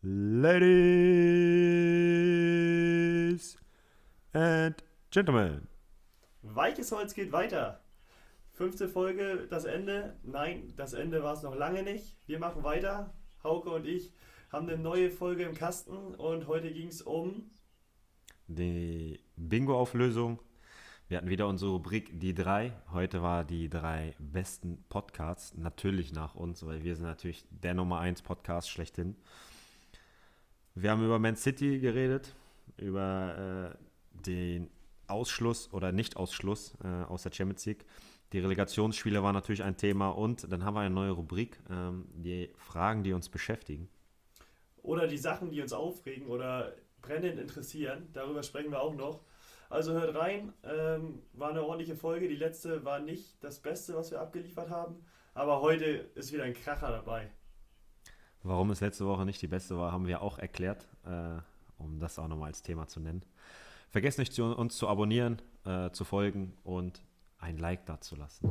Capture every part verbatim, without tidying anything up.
Ladies and Gentlemen. Weiches Holz geht weiter. Fünfte Folge, das Ende. Nein, das Ende war es noch lange nicht. Wir machen weiter. Hauke und ich haben eine neue Folge im Kasten und heute ging es um Die Bingo-Auflösung. Wir hatten wieder unsere Rubrik Die drei. Heute war die drei besten Podcasts. Natürlich nach uns, weil wir sind natürlich der Nummer eins Podcast schlechthin. Wir haben über Man City geredet, über äh, den Ausschluss oder Nicht-Ausschluss äh, aus der Champions League. Die Relegationsspiele waren natürlich ein Thema und dann haben wir eine neue Rubrik, ähm, die Fragen, die uns beschäftigen. oder die Sachen, die uns aufregen oder brennend interessieren. Darüber sprechen wir auch noch. Also hört rein. Ähm, war eine ordentliche Folge. Die letzte war nicht das Beste, was wir abgeliefert haben. Aber heute ist wieder ein Kracher dabei. Warum es letzte Woche nicht die beste war, haben wir auch erklärt, äh, um das auch nochmal als Thema zu nennen. Vergesst nicht, zu, uns zu abonnieren, äh, zu folgen und ein Like dazulassen.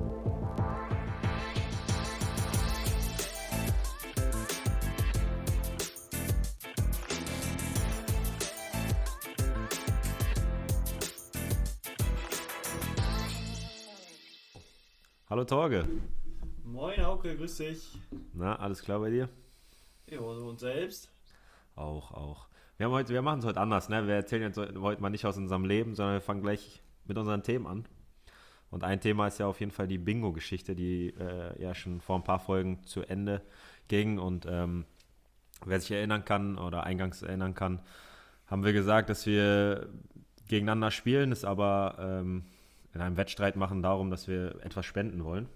Hallo Torge. Moin Hauke, grüß dich. Na, alles klar bei dir? Ja, so und selbst? Auch, auch. Wir, haben heute, wir machen es heute anders, ne? Wir erzählen jetzt heute mal nicht aus unserem Leben, sondern wir fangen gleich mit unseren Themen an. Und ein Thema ist ja auf jeden Fall die Bingo-Geschichte, die äh, ja schon vor ein paar Folgen zu Ende ging. Und ähm, wer sich erinnern kann oder eingangs erinnern kann, haben wir gesagt, dass wir gegeneinander spielen, es aber ähm, in einem Wettstreit machen darum, dass wir etwas spenden wollen.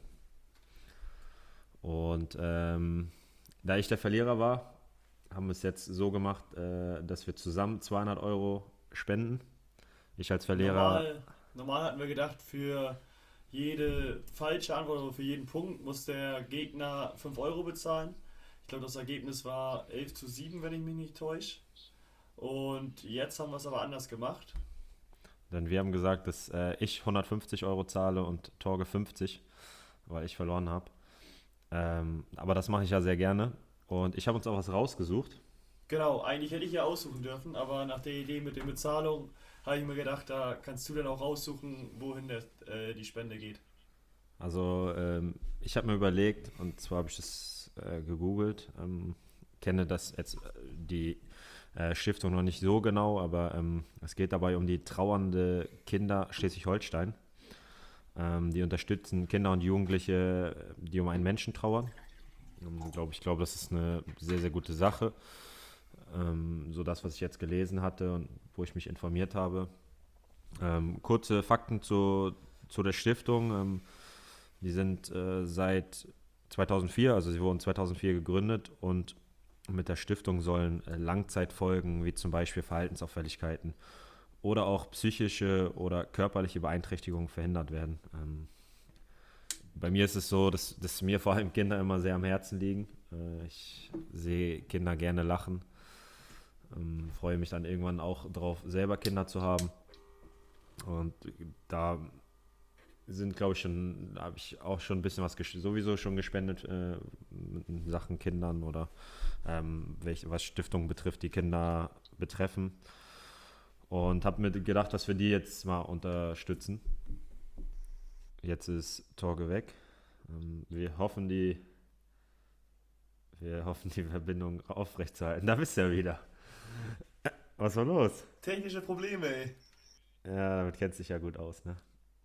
Und ähm, da ich der Verlierer war, haben wir es jetzt so gemacht, äh, dass wir zusammen zweihundert Euro spenden. Ich als Verlierer... Normal, normal hatten wir gedacht, für jede falsche Antwort oder für jeden Punkt muss der Gegner fünf Euro bezahlen. Ich glaube, das Ergebnis war elf zu sieben, wenn ich mich nicht täusche. Und jetzt haben wir es aber anders gemacht. Denn wir haben gesagt, dass äh, ich hundertfünfzig Euro zahle und Torge fünfzig, weil ich verloren habe. Ähm, aber das mache ich ja sehr gerne. Und ich habe uns auch was rausgesucht. Genau, eigentlich hätte ich ja aussuchen dürfen, aber nach der Idee mit der Bezahlung habe ich mir gedacht, da kannst du dann auch raussuchen, wohin der, äh, die Spende geht. Also ähm, ich habe mir überlegt, und zwar habe ich das äh, gegoogelt, ähm, kenne das jetzt äh, die äh, Stiftung noch nicht so genau, aber ähm, es geht dabei um die trauernde Kinder Schleswig-Holstein. Ähm, die unterstützen Kinder und Jugendliche, die um einen Menschen trauern. Ähm, glaub, ich glaube, das ist eine sehr, sehr gute Sache. Ähm, so das, was ich jetzt gelesen hatte und wo ich mich informiert habe. Ähm, kurze Fakten zu, zu der Stiftung. Ähm, die sind äh, seit zweitausendvier, also sie wurden zweitausendvier gegründet und mit der Stiftung sollen äh, Langzeitfolgen wie zum Beispiel Verhaltensauffälligkeiten oder auch psychische oder körperliche Beeinträchtigungen verhindert werden. Ähm, bei mir ist es so, dass, dass mir vor allem Kinder immer sehr am Herzen liegen. Äh, ich sehe Kinder gerne lachen. Ähm, freue mich dann irgendwann auch darauf, selber Kinder zu haben. Und da sind, glaube ich, schon, da habe ich auch schon ein bisschen was ges- sowieso schon gespendet äh, in Sachen Kindern oder ähm, welche, was Stiftungen betrifft, die Kinder betreffen. Und habe mir gedacht, dass wir die jetzt mal unterstützen. Jetzt ist Torge weg. Ähm, wir hoffen, die wir hoffen, die Verbindung aufrechtzuerhalten. Da bist du ja wieder. Was war los? Technische Probleme, ey. Ja, damit kennst du dich ja gut aus, ne?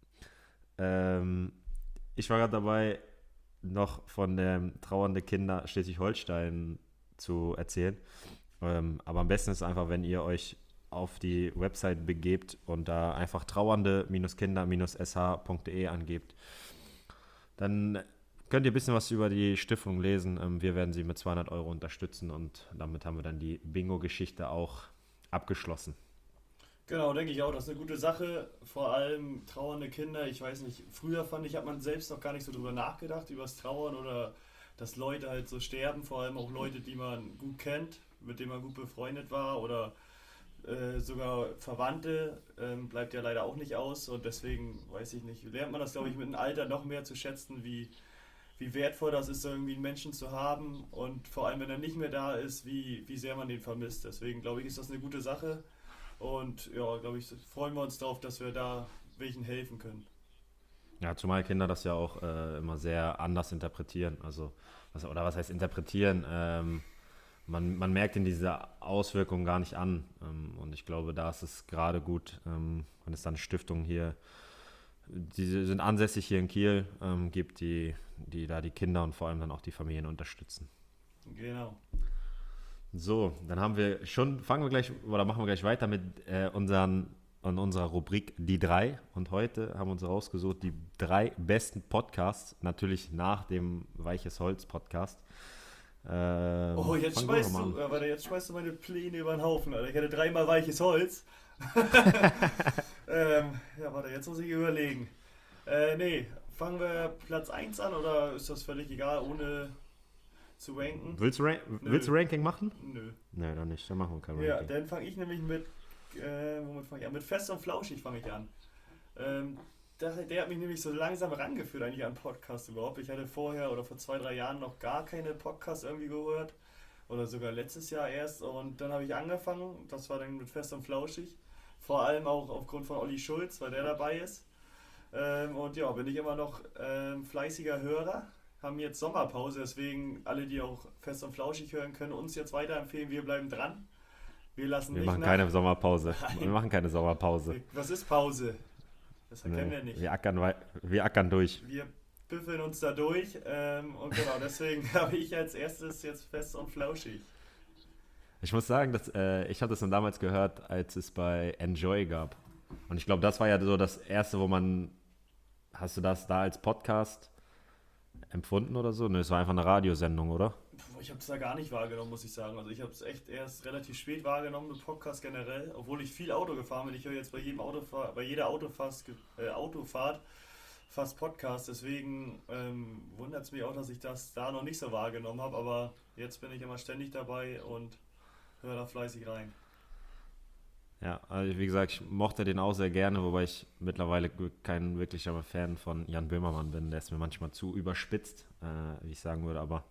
Ähm, ich war gerade dabei, noch von dem trauernde Kinder Schleswig-Holstein zu erzählen. Ähm, aber am besten ist einfach, wenn ihr euch auf die Website begebt und da einfach trauernde-kinder-sh punkt de angebt. Dann könnt ihr ein bisschen was über die Stiftung lesen. Ähm, wir werden sie mit zweihundert Euro unterstützen und damit haben wir dann die Bingo-Geschichte auch abgeschlossen. Genau, denke ich auch. Das ist eine gute Sache. Vor allem trauernde Kinder. Ich weiß nicht, früher fand ich, hat man selbst noch gar nicht so drüber nachgedacht, über das Trauern oder dass Leute halt so sterben. Vor allem auch Leute, die man gut kennt, mit denen man gut befreundet war oder äh, sogar Verwandte. Ähm, bleibt ja leider auch nicht aus. Und deswegen, weiß ich nicht, lernt man das, glaube ich, mit dem Alter noch mehr zu schätzen, wie, wie wertvoll das ist, irgendwie einen Menschen zu haben und vor allem, wenn er nicht mehr da ist, wie, wie sehr man den vermisst. Deswegen glaube ich, ist das eine gute Sache und ja, glaube ich, freuen wir uns darauf, dass wir da welchen helfen können. Ja, zumal Kinder das ja auch äh, immer sehr anders interpretieren. Also, was, oder was heißt interpretieren? Ähm, man, man merkt ihnen diese Auswirkungen gar nicht an. Ähm, und ich glaube, da ist es gerade gut, ähm, wenn es dann Stiftungen hier, die sind ansässig hier in Kiel, ähm, gibt, die, die da die Kinder und vor allem dann auch die Familien unterstützen. Genau. So, dann haben wir schon, fangen wir gleich, oder machen wir gleich weiter mit äh, unseren, in unserer Rubrik Die drei. Und heute haben wir uns rausgesucht, die drei besten Podcasts, natürlich nach dem Weiches Holz Podcast. Ähm, Oh, jetzt fangen wir schmeißt doch mal du, an. äh, warte, jetzt schmeißt du meine Pläne über den Haufen, Alter. Ich hatte dreimal weiches Holz. ähm, ja, warte, jetzt muss ich überlegen. Äh, nee, fangen wir Platz eins an oder ist das völlig egal, ohne zu ranken? Willst du, Ran Nö. willst du Ranking machen? Nö. Nein, dann nicht, dann machen wir kein Ja, Ranking. dann fange ich nämlich mit, äh, womit fange ich an? Mit Fest und Flauschig fange ich an. Ähm, der, der hat mich nämlich so langsam rangeführt eigentlich an Podcast überhaupt. Ich hatte vorher oder vor zwei, drei Jahren noch gar keine Podcasts irgendwie gehört. Oder sogar letztes Jahr erst. Und dann habe ich angefangen, das war dann mit Fest und Flauschig. Vor allem auch aufgrund von Olli Schulz, weil der dabei ist. Ähm, und ja, bin ich immer noch ähm, fleißiger Hörer. Haben jetzt Sommerpause, deswegen alle, die auch Fest und Flauschig hören, können uns jetzt weiterempfehlen. Wir bleiben dran. Wir lassen Wir nicht machen nach. keine Sommerpause. Nein. Wir machen keine Sommerpause. Was ist Pause? Das kennen Nee, wir nicht. wir, ackern, wei- wir ackern durch. Wir büffeln uns da durch ähm, und genau deswegen habe ich als erstes jetzt Fest und Flauschig. Ich muss sagen, dass, äh, ich habe das dann damals gehört, als es bei Enjoy gab. Und ich glaube, das war ja so das Erste, wo man, hast du das da als Podcast empfunden oder so? Ne, es war einfach eine Radiosendung, oder? Puh, ich habe es da gar nicht wahrgenommen, muss ich sagen. Also ich habe es echt erst relativ spät wahrgenommen, mit Podcast generell, obwohl ich viel Auto gefahren bin. Ich höre jetzt bei jedem Autofahr bei jeder Autofahrt, äh, Autofahrt fast Podcast. Deswegen ähm, wundert es mich auch, dass ich das da noch nicht so wahrgenommen habe. Aber jetzt bin ich immer ständig dabei und höre da fleißig rein. Ja, also wie gesagt, ich mochte den auch sehr gerne, wobei ich mittlerweile kein wirklicher Fan von Jan Böhmermann bin. Der ist mir manchmal zu überspitzt, äh, wie ich sagen würde, aber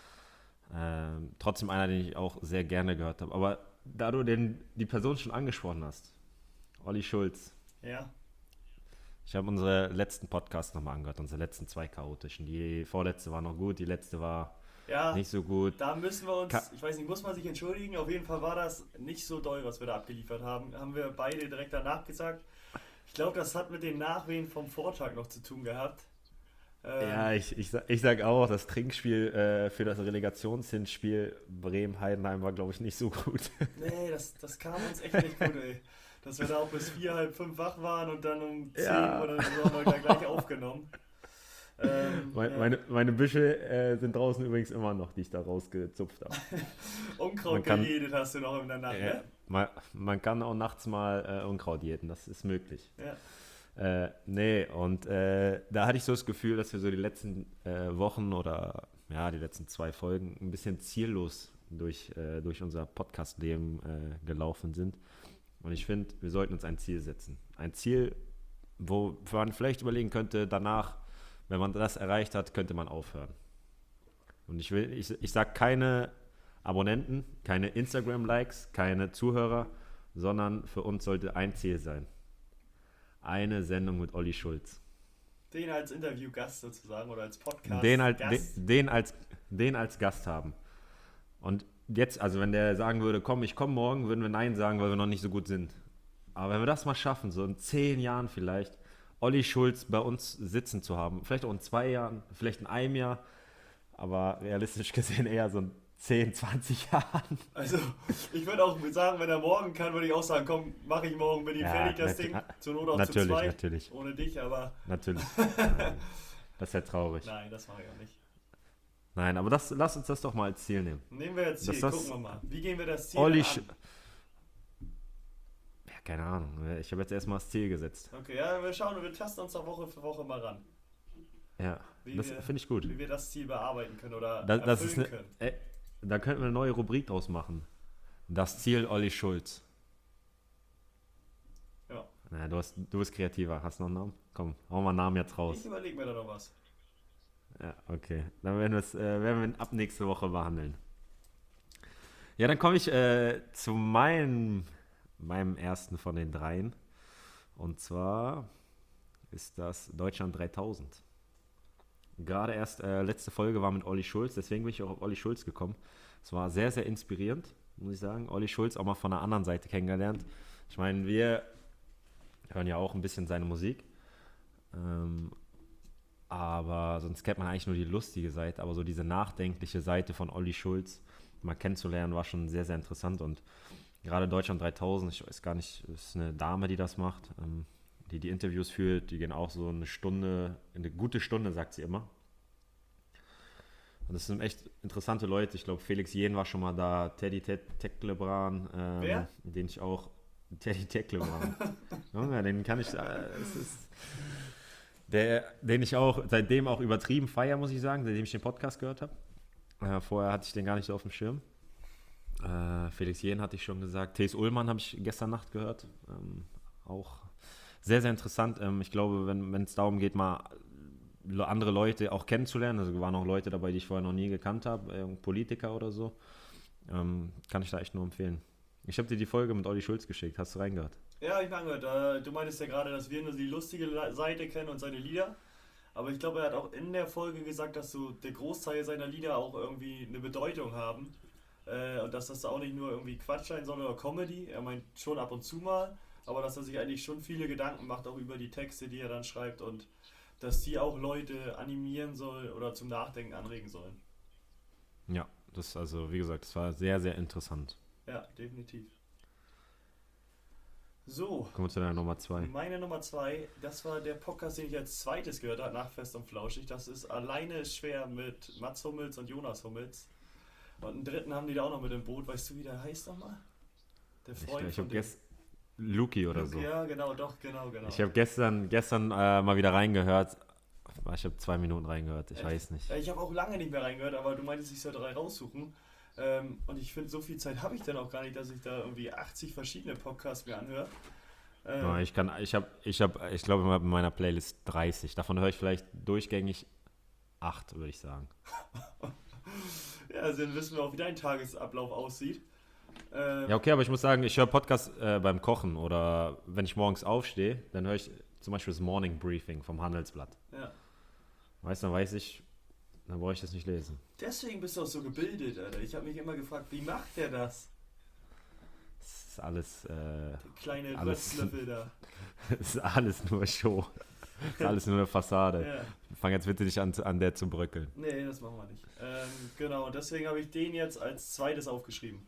äh, trotzdem einer, den ich auch sehr gerne gehört habe. Aber da du den, die Person schon angesprochen hast, Olli Schulz, Ja, ich habe unsere letzten Podcasts nochmal angehört, unsere letzten zwei chaotischen. Die vorletzte war noch gut, die letzte war ja. nicht so gut. Da müssen wir uns, Ka- ich weiß nicht, muss man sich entschuldigen? Auf jeden Fall war das nicht so doll, was wir da abgeliefert haben. Haben wir beide direkt danach gesagt. Ich glaube, das hat mit den Nachwehen vom Vortag noch zu tun gehabt. Ähm, Ja, ich, ich, sag- ich sage auch, das Trinkspiel äh, für das Relegationshinspiel Bremen-Heidenheim war, glaube ich, nicht so gut. Nee, das, das kam uns echt nicht gut, ey. Dass wir da auch bis vier, halb fünf wach waren und dann um zehn Ja. oder so haben wir da gleich aufgenommen. Ähm, Mein, ja. meine, meine Büsche äh, sind draußen übrigens immer noch, die ich da rausgezupft habe. Unkraut man kann- gejedet hast du noch in der Nacht, Äh, ne? man, man kann auch nachts mal äh, Unkraut jäten, das ist möglich. Ja. Äh, nee, und äh, da hatte ich so das Gefühl, dass wir so die letzten äh, Wochen oder ja, die letzten zwei Folgen ein bisschen ziellos durch, äh, durch unser Podcast-Leben äh, gelaufen sind. Und ich finde, wir sollten uns ein Ziel setzen. Ein Ziel, wo man vielleicht überlegen könnte, danach, wenn man das erreicht hat, könnte man aufhören. Und ich will, ich, ich sage keine Abonnenten, keine Instagram-Likes, keine Zuhörer, sondern für uns sollte ein Ziel sein. Eine Sendung mit Olli Schulz. Den als Interviewgast sozusagen oder als Podcast. Den, als, den, Gast. den, als, den als Gast haben. Und jetzt, also wenn der sagen würde, komm, ich komme morgen, würden wir Nein sagen, weil wir noch nicht so gut sind. Aber wenn wir das mal schaffen, so in zehn Jahren vielleicht, Olli Schulz bei uns sitzen zu haben, vielleicht auch in zwei Jahren, vielleicht in einem Jahr, aber realistisch gesehen eher so in zehn, zwanzig Jahren. Also, ich würde auch sagen, wenn er morgen kann, würde ich auch sagen, komm, mache ich morgen, bin ich Ja, fertig, das nat- Ding. na- Zur Not auch zu Natürlich, zweit. natürlich, Ohne dich, aber natürlich. Das ist ja traurig. nein, das mache ich auch nicht. Nein, aber das, lass uns das doch mal als Ziel nehmen. Nehmen wir jetzt Ziel, Das- das- gucken wir mal. Wie gehen wir das Ziel Olli an? Sch ja, keine Ahnung. Ich habe jetzt erstmal das Ziel gesetzt. Okay, ja, wir schauen, wir tasten uns da Woche für Woche mal ran. Ja, Wie das wir- finde ich gut. Wie wir das Ziel bearbeiten können oder Das, das ist erfüllen eine, können. äh, da könnten wir eine neue Rubrik draus machen. Das Ziel Olli Schulz. Ja. Na, du, hast, du bist kreativer. Hast du noch einen Namen? Komm, hau mal einen Namen jetzt raus. Ich überlege mir da noch was. Ja, okay. Dann werden, wir's, äh, werden wir ab nächste Woche behandeln. Ja, dann komme ich äh, zu meinem, meinem ersten von den dreien. Und zwar ist das Deutschland dreitausend. Gerade erst äh, letzte Folge war mit Olli Schulz, deswegen bin ich auch auf Olli Schulz gekommen. Es war sehr, sehr inspirierend, muss ich sagen. Olli Schulz auch mal von der anderen Seite kennengelernt. Ich meine, wir hören ja auch ein bisschen seine Musik. Ähm, aber sonst kennt man eigentlich nur die lustige Seite. Aber so diese nachdenkliche Seite von Olli Schulz mal kennenzulernen, war schon sehr, sehr interessant. Und gerade Deutschland dreitausend, ich weiß gar nicht, ist eine Dame, die das macht, ähm, die die Interviews führt. Die gehen auch so eine Stunde, eine gute Stunde, sagt sie immer. Und das sind echt interessante Leute. Ich glaube, Felix Jähn war schon mal da, Teddy Teklebran, ähm, Wer? den ich auch, Teddy Teklebran. Ja, den kann ich, äh, es ist, der, den ich auch seitdem auch übertrieben feier, muss ich sagen, seitdem ich den Podcast gehört habe. Äh, vorher hatte ich den gar nicht so auf dem Schirm. Äh, Felix Jähn hatte ich schon gesagt. T S. Ullmann habe ich gestern Nacht gehört. Ähm, auch sehr, sehr interessant. Ähm, ich glaube, wenn es darum geht, mal andere Leute auch kennenzulernen, also waren auch Leute dabei, die ich vorher noch nie gekannt habe, äh, Politiker oder so, ähm, kann ich da echt nur empfehlen. Ich habe dir die Folge mit Olli Schulz geschickt. Hast du reingehört? Ja, ich habe angehört. Äh, du meintest ja gerade, dass wir nur die lustige Le- Seite kennen und seine Lieder. Aber ich glaube, er hat auch in der Folge gesagt, dass so der Großteil seiner Lieder auch irgendwie eine Bedeutung haben. Äh, und dass das auch nicht nur irgendwie Quatsch sein soll oder Comedy. Er meint schon ab und zu mal. Aber dass er sich eigentlich schon viele Gedanken macht, auch über die Texte, die er dann schreibt. Und dass die auch Leute animieren soll oder zum Nachdenken anregen sollen. Ja, das also, wie gesagt, das war sehr, sehr interessant. Ja, definitiv. So, Kommen wir zu deiner Nummer zwei. meine Nummer zwei, das war der Podcast, den ich als zweites gehört habe, nach Fest und Flauschig. Das ist Alleine ist schwer mit Mats Hummels und Jonas Hummels. Und einen dritten haben die da auch noch mit im Boot. Weißt du, wie der heißt nochmal? Der Ich, Freund ich von habe dem. gestern, Luki oder Luke, so. ja, genau, doch, genau, genau. Ich habe gestern, gestern äh, mal wieder reingehört. Ich habe zwei Minuten reingehört, ich Echt? weiß nicht. Ja, ich habe auch lange nicht mehr reingehört, aber du meintest, ich soll drei raussuchen. Ähm, und ich finde, so viel Zeit habe ich dann auch gar nicht, dass ich da irgendwie achtzig verschiedene Podcasts mir anhöre. Ja, Ähm, ich kann, ich habe, ich habe, ich glaube in meiner Playlist dreißig. Davon höre ich vielleicht durchgängig acht, würde ich sagen. ja, also dann wissen wir auch, wie dein Tagesablauf aussieht. Ähm, Ja, okay, aber ich muss sagen, ich höre Podcasts äh, beim Kochen oder wenn ich morgens aufstehe, dann höre ich zum Beispiel das Morning Briefing vom Handelsblatt. ja. Weißt du, dann weiß ich, dann brauche ich das nicht lesen. Deswegen bist du auch so gebildet, Alter. Ich habe mich immer gefragt, wie macht der das? Das ist alles, äh, Der kleine Alles- Röstlöffel da. das ist alles nur Show. Das ist alles nur eine Fassade. Ja. Fang jetzt bitte nicht an, an der zu bröckeln. Nee, das machen wir nicht. Ähm, genau, und deswegen habe ich den jetzt als zweites aufgeschrieben.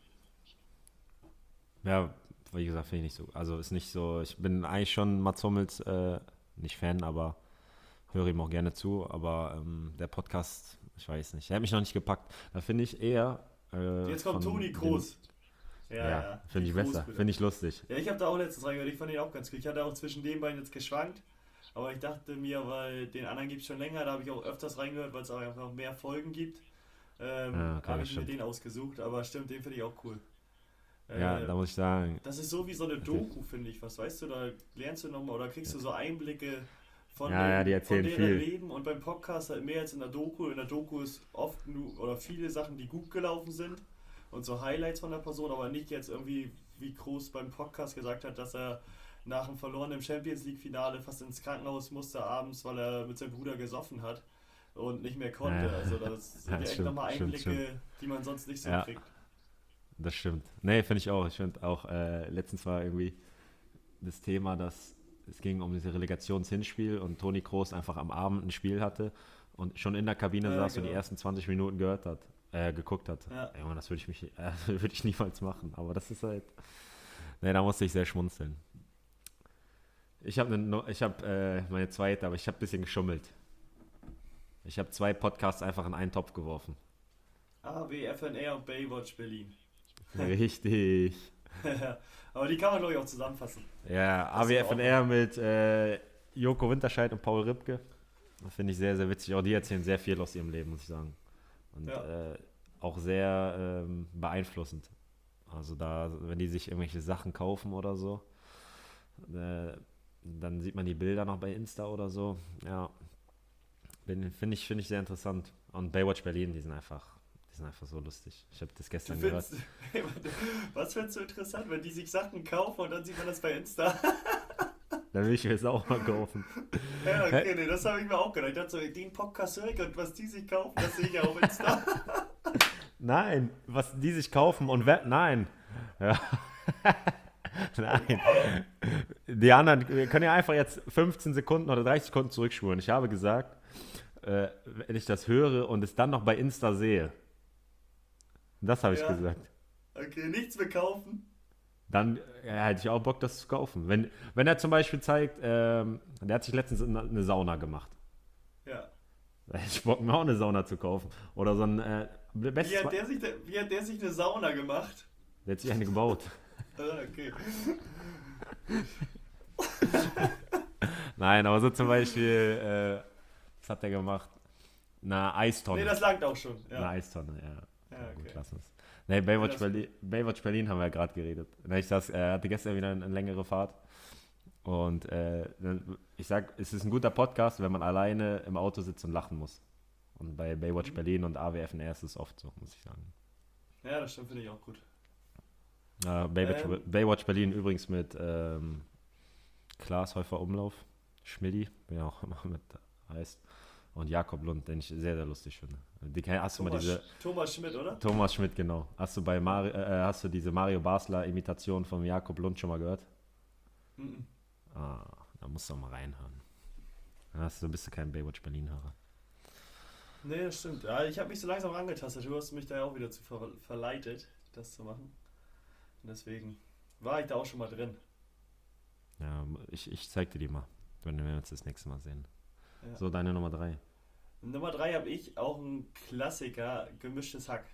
Ja, wie gesagt, finde ich nicht so. Also ist nicht so, ich bin eigentlich schon Mats Hummels, äh, nicht Fan, aber höre ihm auch gerne zu. Aber ähm, der Podcast, ich weiß nicht, der hat mich noch nicht gepackt. Da finde ich eher. Äh, Jetzt kommt von Toni dem- Kroos. Ja, finde ich Kroos, besser, Bruder. finde ich lustig. Ja, ich habe da auch letztens reingehört, ich fand den auch ganz gut. Ich hatte auch zwischen den beiden jetzt geschwankt, aber ich dachte mir, weil den anderen gibt es schon länger, da habe ich auch öfters reingehört, weil es auch einfach noch mehr Folgen gibt. Ähm, Ja, okay, habe das ich mir stimmt. den ausgesucht, aber stimmt, den finde ich auch cool. Ja, Äh, da muss ich sagen, Das ist so wie so eine Doku, finde ich. Was weißt du, da lernst du nochmal oder kriegst du so Einblicke von, Ja, dem, ja, die von erzählen deren viel. Leben und beim Podcast halt mehr als in der Doku. In der Doku ist oft nur oder viele Sachen, die gut gelaufen sind und so Highlights von der Person, aber nicht jetzt irgendwie, wie Kroos beim Podcast gesagt hat, dass er nach einem verlorenen Champions League Finale fast ins Krankenhaus musste abends, weil er mit seinem Bruder gesoffen hat und nicht mehr konnte. Ja. Also das sind Ja, ja echt stimmt, nochmal stimmt, Einblicke, die man sonst nicht so Ja. kriegt. das stimmt. Nee, finde ich auch. Ich finde auch, äh, letztens war irgendwie das Thema, dass es ging um dieses Relegationshinspiel und Toni Kroos einfach am Abend ein Spiel hatte und schon in der Kabine Ja, saß und genau. die ersten zwanzig Minuten gehört hat, äh, geguckt hat. Ja. Ey, Mann, das würde ich mich, äh, würde ich niemals machen. Aber das ist halt, nee, da musste ich sehr schmunzeln. Ich habe ne, ich habe äh, meine zweite, aber ich habe ein bisschen geschummelt. Ich habe zwei Podcasts einfach in einen Topf geworfen. A W F N R und Baywatch Berlin. Richtig. Aber die kann man, glaube ich, auch zusammenfassen. Ja, Das ist A W F N R mit äh, Joko Winterscheid und Paul Ripke. Das finde ich sehr, sehr witzig. Auch die erzählen sehr viel aus ihrem Leben, muss ich sagen. Und Ja. äh, auch sehr ähm, beeinflussend. Also da, wenn die sich irgendwelche Sachen kaufen oder so, äh, dann sieht man die Bilder noch bei Insta oder so. Ja, Finde ich, find ich sehr interessant. Und Baywatch Berlin, die sind einfach, die sind einfach so lustig. Ich habe das Du gestern gehört. findest, hey, warte, was findest du interessant, wenn die sich Sachen kaufen und dann sieht man das bei Insta? Da will ich mir jetzt auch mal kaufen. Ja, okay, nee, das habe ich mir auch gedacht. Ich dachte so, den Podcast höre ich und was die sich kaufen, das sehe ich ja auf Insta. Nein, was die sich kaufen und wer. Nein. Ja. Nein. Die anderen, wir können ja einfach jetzt fünfzehn Sekunden oder dreißig Sekunden zurückspulen. Ich habe gesagt, äh, wenn ich das höre und es dann noch bei Insta sehe, das habe ich Ja. gesagt. Okay, nichts mehr kaufen. Dann ja, hätte ich auch Bock, das zu kaufen. Wenn, wenn er zum Beispiel zeigt, ähm, der hat sich letztens eine, eine Sauna gemacht. Ja. Da hätte ich Bock, mir auch eine Sauna zu kaufen. Oder so ein äh, Wie bestes hat, der sich, de- wie hat der sich eine Sauna gemacht? Der hat sich eine gebaut. Ah, okay. Nein, aber so zum Beispiel, äh, was hat der gemacht? Eine Eistonne. Nee, das langt auch schon. Eine Ja, Eistonne, ja. ja Gut, okay. lass uns. Nee, Baywatch, Ja, das- Berlin, Baywatch Berlin haben wir ja gerade geredet. Ich saß, er hatte gestern wieder eine, eine längere Fahrt. Und äh, ich sag, es ist ein guter Podcast, wenn man alleine im Auto sitzt und lachen muss. Und bei Baywatch Mhm. Berlin und A W F N R ist es oft so, muss ich sagen. Ja, das stimmt, finde ich auch gut. Äh, Baywatch, Ähm. Baywatch Berlin übrigens mit ähm, Klaas Häufer Umlauf, Schmidti, wie er auch immer mit heißt, und Jakob Lund, den ich sehr, sehr lustig finde. Die, hast du mal Thomas, diese. Thomas Schmidt, oder? Thomas Schmidt, genau. Hast du bei Mario, äh, hast du diese Mario Basler Imitation von Jakob Lund schon mal gehört? Mhm. Ah, da musst du auch mal reinhören. Dann hast du, bist du kein Baywatch Berlin-Hörer. Nee, das stimmt. Ja, ich habe mich so langsam rangetastet. Du hast mich da ja auch wieder zu ver verleitet, das zu machen. Und deswegen war ich da auch schon mal drin. Ja, ich, ich zeig dir die mal, wenn wir uns das nächste Mal sehen. Ja. So, deine Nummer drei. Nummer drei habe ich auch einen Klassiker, gemischtes Hack.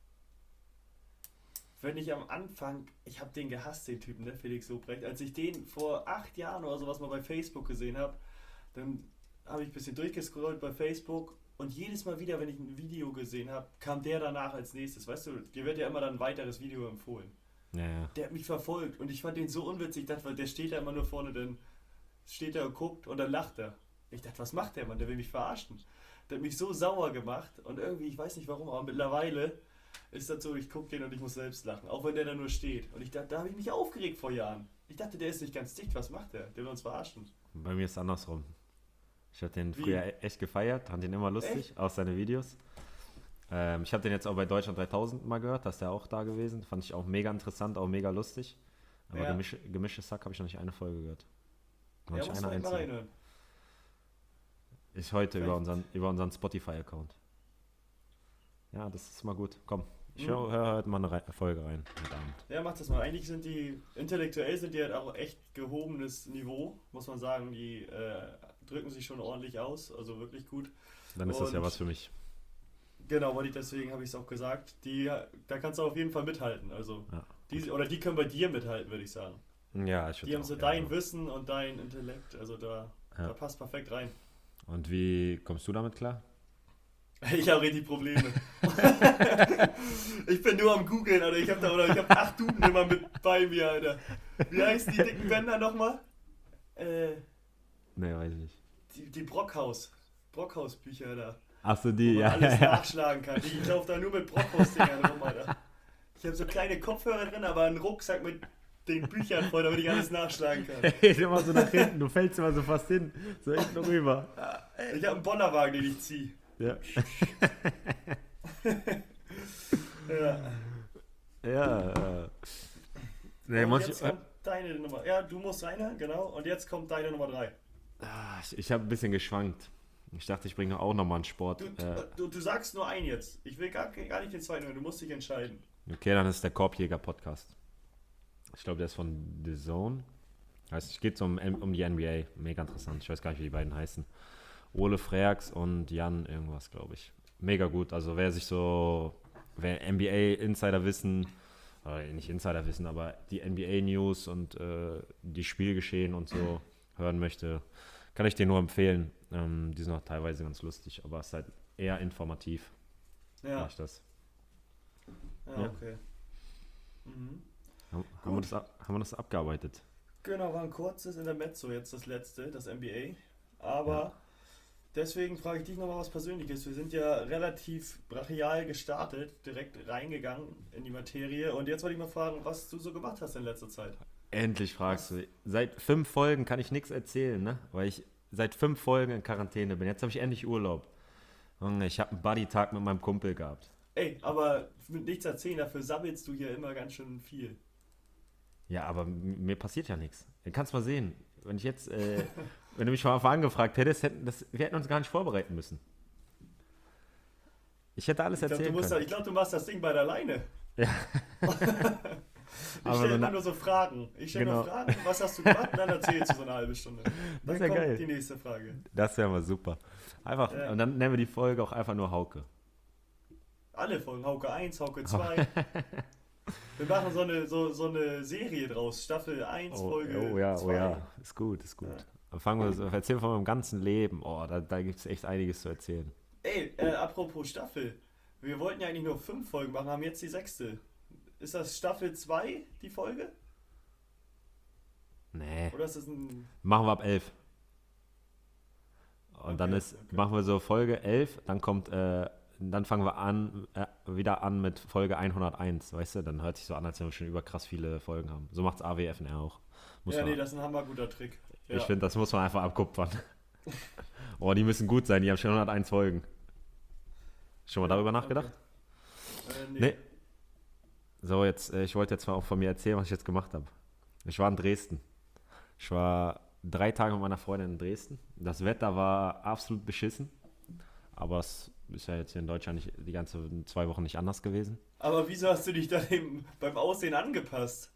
Wenn ich am Anfang, ich habe den gehasst, den Typen, ne, Felix Lobrecht. Als ich den vor acht Jahren oder sowas mal bei Facebook gesehen habe, dann habe ich ein bisschen durchgescrollt bei Facebook und jedes Mal wieder, wenn ich ein Video gesehen habe, kam der danach als nächstes. Weißt du, dir wird ja immer dann ein weiteres Video empfohlen. Ja, ja. Der hat mich verfolgt und ich fand den so unwitzig. Ich dachte, der steht da immer nur vorne, dann steht er und guckt und dann lacht er. Ich dachte, was macht der Mann? Der will mich verarschen. Der hat mich so sauer gemacht und irgendwie, ich weiß nicht warum, aber mittlerweile ist das so, ich gucke den und ich muss selbst lachen, auch wenn der da nur steht. Und ich dachte, da habe ich mich aufgeregt vor Jahren. Ich dachte, der ist nicht ganz dicht, was macht der? Der will uns verarschen. Bei mir ist es andersrum. Ich habe den Wie? früher e- echt gefeiert, fand den immer lustig, Echt? aus seinen Videos. Ähm, ich habe den jetzt auch bei Deutschland dreitausend mal gehört, da ist der auch da gewesen. Fand ich auch mega interessant, auch mega lustig. Aber Ja. Gemische, Gemischtes Hack habe ich noch nicht eine Folge gehört. Noch Ja, nicht muss eine man mal einzige. reinhören. Ist heute über Vielleicht- unseren, über unseren Spotify-Account. Ja, das ist mal gut. Komm, ich Mhm. höre hör heute mal eine Rei- Folge rein heute Abend. Ja, mach das mal. Eigentlich sind die, intellektuell sind die halt auch echt gehobenes Niveau, muss man sagen. Die äh, drücken sich schon ordentlich aus, also wirklich gut. Dann ist das ja Und- was für mich. Genau, weil ich deswegen habe ich es auch gesagt. Die, da kannst du auf jeden Fall mithalten. Also Ja. die, oder die können bei dir mithalten, würde ich sagen. Ja, ich Die würde haben auch so gerne dein so. Wissen und dein Intellekt. Also da, Ja. da passt perfekt rein. Und wie kommst du damit klar? Ich habe richtig Probleme. Ich bin nur am Googeln, Alter. Ich habe da oder ich habe acht Duden immer mit bei mir, Alter. Wie heißen die dicken Bänder nochmal? Äh, Nee, weiß ich nicht. die, die Brockhaus. Brockhaus-Bücher da. Achso, Wo die, man ja. alles ja, nachschlagen kann. Ich laufe da nur mit Brockhaus-Dingern rum, Alter. Ich habe so kleine Kopfhörer drin, aber einen Rucksack mit den Büchern voll, damit ich alles nachschlagen kann. Geht immer so nach hinten, du fällst immer so fast hin, so hinten rüber. Ich habe einen Bollerwagen, den ich ziehe. Ja. Ja. Ja, äh. Nee, Und muss jetzt ich, kommt deine Nummer. Ja, du musst rein, genau. Und jetzt kommt deine Nummer drei. Ah, ich, ich habe ein bisschen geschwankt. Ich dachte, ich bringe auch nochmal einen Sport. Du, Äh, du, du sagst nur einen jetzt. Ich will gar, gar nicht den zweiten hören. Du musst dich entscheiden. okay, dann ist der Korbjäger-Podcast. Ich glaube, der ist von The Zone. Heißt, es geht um, um die N B A. Mega interessant. Ich weiß gar nicht, wie die beiden heißen. Ole Freaks und Jan irgendwas, glaube ich. Mega gut. Also wer sich so, wer N B A-Insider-Wissen, äh, nicht Insider-Wissen, aber die N B A-News und äh, die Spielgeschehen und so hören möchte, kann ich den nur empfehlen. Ähm, die sind auch teilweise ganz lustig, aber es ist halt eher informativ. Ja, Mach ich das. ja, Ja. okay. Mhm. Haben, haben, wir das ab, haben wir das abgearbeitet? Genau, war ein kurzes Intermezzo jetzt das letzte, das N B A. Aber deswegen frage ich dich nochmal was Persönliches. Wir sind ja relativ brachial gestartet, direkt reingegangen in die Materie. Und jetzt wollte ich mal fragen, was du so gemacht hast in letzter Zeit. Endlich fragst du. Seit fünf Folgen kann ich nichts erzählen, ne? Weil ich seit fünf Folgen in Quarantäne bin. Jetzt habe ich endlich Urlaub. Junge, ich habe einen Buddy-Tag mit meinem Kumpel gehabt. Ey, aber mit nichts erzählen, dafür sammelst du hier immer ganz schön viel. Ja, aber m- mir passiert ja nichts. Du kannst mal sehen, wenn ich jetzt, äh, wenn du mich von Anfang an gefragt hättest, hätten das, wir hätten uns gar nicht vorbereiten müssen. Ich hätte alles Ich glaube, du, erzählen musst da- können. ich glaub, du machst das Ding bald alleine. Ja, Ich aber stelle so immer na, nur so Fragen. Ich stelle genau. nur Fragen, was hast du gemacht? Und dann erzählst du so eine halbe Stunde. Das Dann ist ja kommt geil. die nächste Frage. Das wäre mal super. Einfach, Ja. und dann nennen wir die Folge auch einfach nur Hauke. Alle Folgen, Hauke eins, Hauke zwei. Wir machen so eine, so, so eine Serie draus. Staffel eins, Oh, Folge oh ja, zwei. oh ja, ist gut, ist gut. Ja. Dann fangen wir so, erzählen von meinem ganzen Leben. Oh, da, da gibt es echt einiges zu erzählen. Ey, äh, apropos Staffel. Wir wollten ja eigentlich nur fünf Folgen machen, haben jetzt die sechste. Ist das Staffel zwei, die Folge? Nee, Oder ist das ein... machen wir ab elf. Und Okay, dann ist, okay. machen wir so Folge elf, dann kommt, äh, dann fangen wir an, äh, wieder an mit Folge hunderteins, weißt du? Dann hört sich so an, als wenn wir schon über krass viele Folgen haben. So macht's A W F N R auch. Muss Ja, man, nee, das ist ein hammerguter Trick. Ja. ich finde, das muss man einfach abkupfern. Oh, die müssen gut sein, die haben schon hunderteins Folgen. Schon mal darüber nachgedacht? Okay. Äh, nee. Nee. So, jetzt, äh, ich wollte jetzt mal auch von mir erzählen, was ich jetzt gemacht habe. Ich war in Dresden. Ich war drei Tage mit meiner Freundin in Dresden. Das Wetter war absolut beschissen. Aber es ist ja jetzt hier in Deutschland nicht, die ganzen zwei Wochen nicht anders gewesen. Aber wieso hast du dich dann eben beim Aussehen angepasst?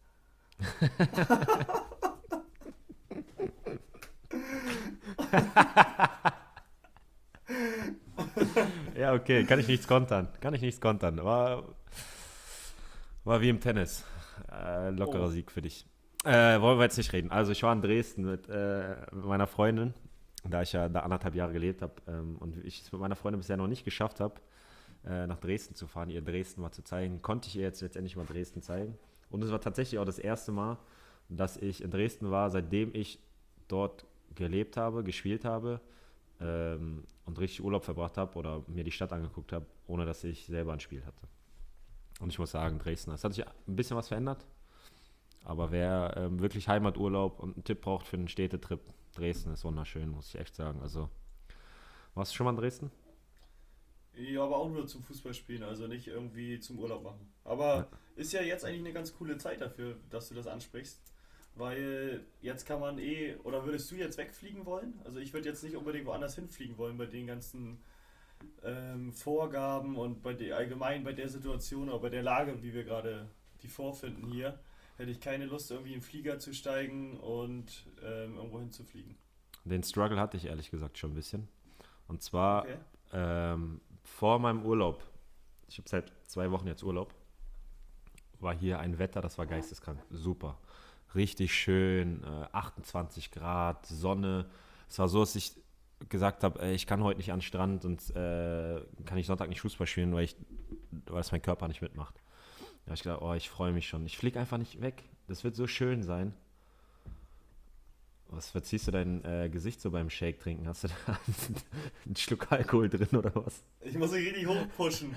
Ja, okay, kann ich nichts kontern. Kann ich nichts kontern. War, war wie im Tennis. Äh, lockerer Oh. Sieg für dich. Äh, wollen wir jetzt nicht reden. Also ich war in Dresden mit, äh, mit meiner Freundin, da ich ja da anderthalb Jahre gelebt habe ähm, und ich es mit meiner Freundin bisher noch nicht geschafft habe, äh, nach Dresden zu fahren, ihr Dresden mal zu zeigen, konnte ich ihr jetzt letztendlich mal Dresden zeigen. Und es war tatsächlich auch das erste Mal, dass ich in Dresden war, seitdem ich dort gelebt habe, gespielt habe ähm, und richtig Urlaub verbracht habe oder mir die Stadt angeguckt habe, ohne dass ich selber ein Spiel hatte. Und ich muss sagen, Dresden, es hat sich ein bisschen was verändert. Aber wer ähm, wirklich Heimaturlaub und einen Tipp braucht für einen Städtetrip, Dresden ist wunderschön, muss ich echt sagen. Also, warst du schon mal in Dresden? Ja, aber auch nur zum Fußballspielen, also nicht irgendwie zum Urlaub machen. Aber Ja. ist ja jetzt eigentlich eine ganz coole Zeit dafür, dass du das ansprichst. Weil jetzt kann man eh, oder würdest du jetzt wegfliegen wollen? Also ich würde jetzt nicht unbedingt woanders hinfliegen wollen bei den ganzen ähm, Vorgaben und bei der allgemein bei der Situation oder bei der Lage, wie wir gerade die vorfinden hier, hätte ich keine Lust, irgendwie in den Flieger zu steigen und ähm, irgendwo hinzufliegen. Den Struggle hatte ich ehrlich gesagt schon ein bisschen. Und zwar Okay. ähm, vor meinem Urlaub, ich habe seit zwei Wochen jetzt Urlaub, war hier ein Wetter, das war geisteskrank. Super. Richtig schön, äh, achtundzwanzig Grad, Sonne. Es war so, dass ich gesagt habe, ey, ich kann heute nicht an den Strand und äh, kann ich Sonntag nicht Fußball spielen, weil, ich, weil es mein Körper nicht mitmacht. Da habe ich gedacht, oh, ich freue mich schon. Ich fliege einfach nicht weg. Das wird so schön sein. Was verziehst du dein äh, Gesicht so beim Shake trinken? Hast du da einen Schluck Alkohol drin oder was? Ich muss mich richtig hochpushen.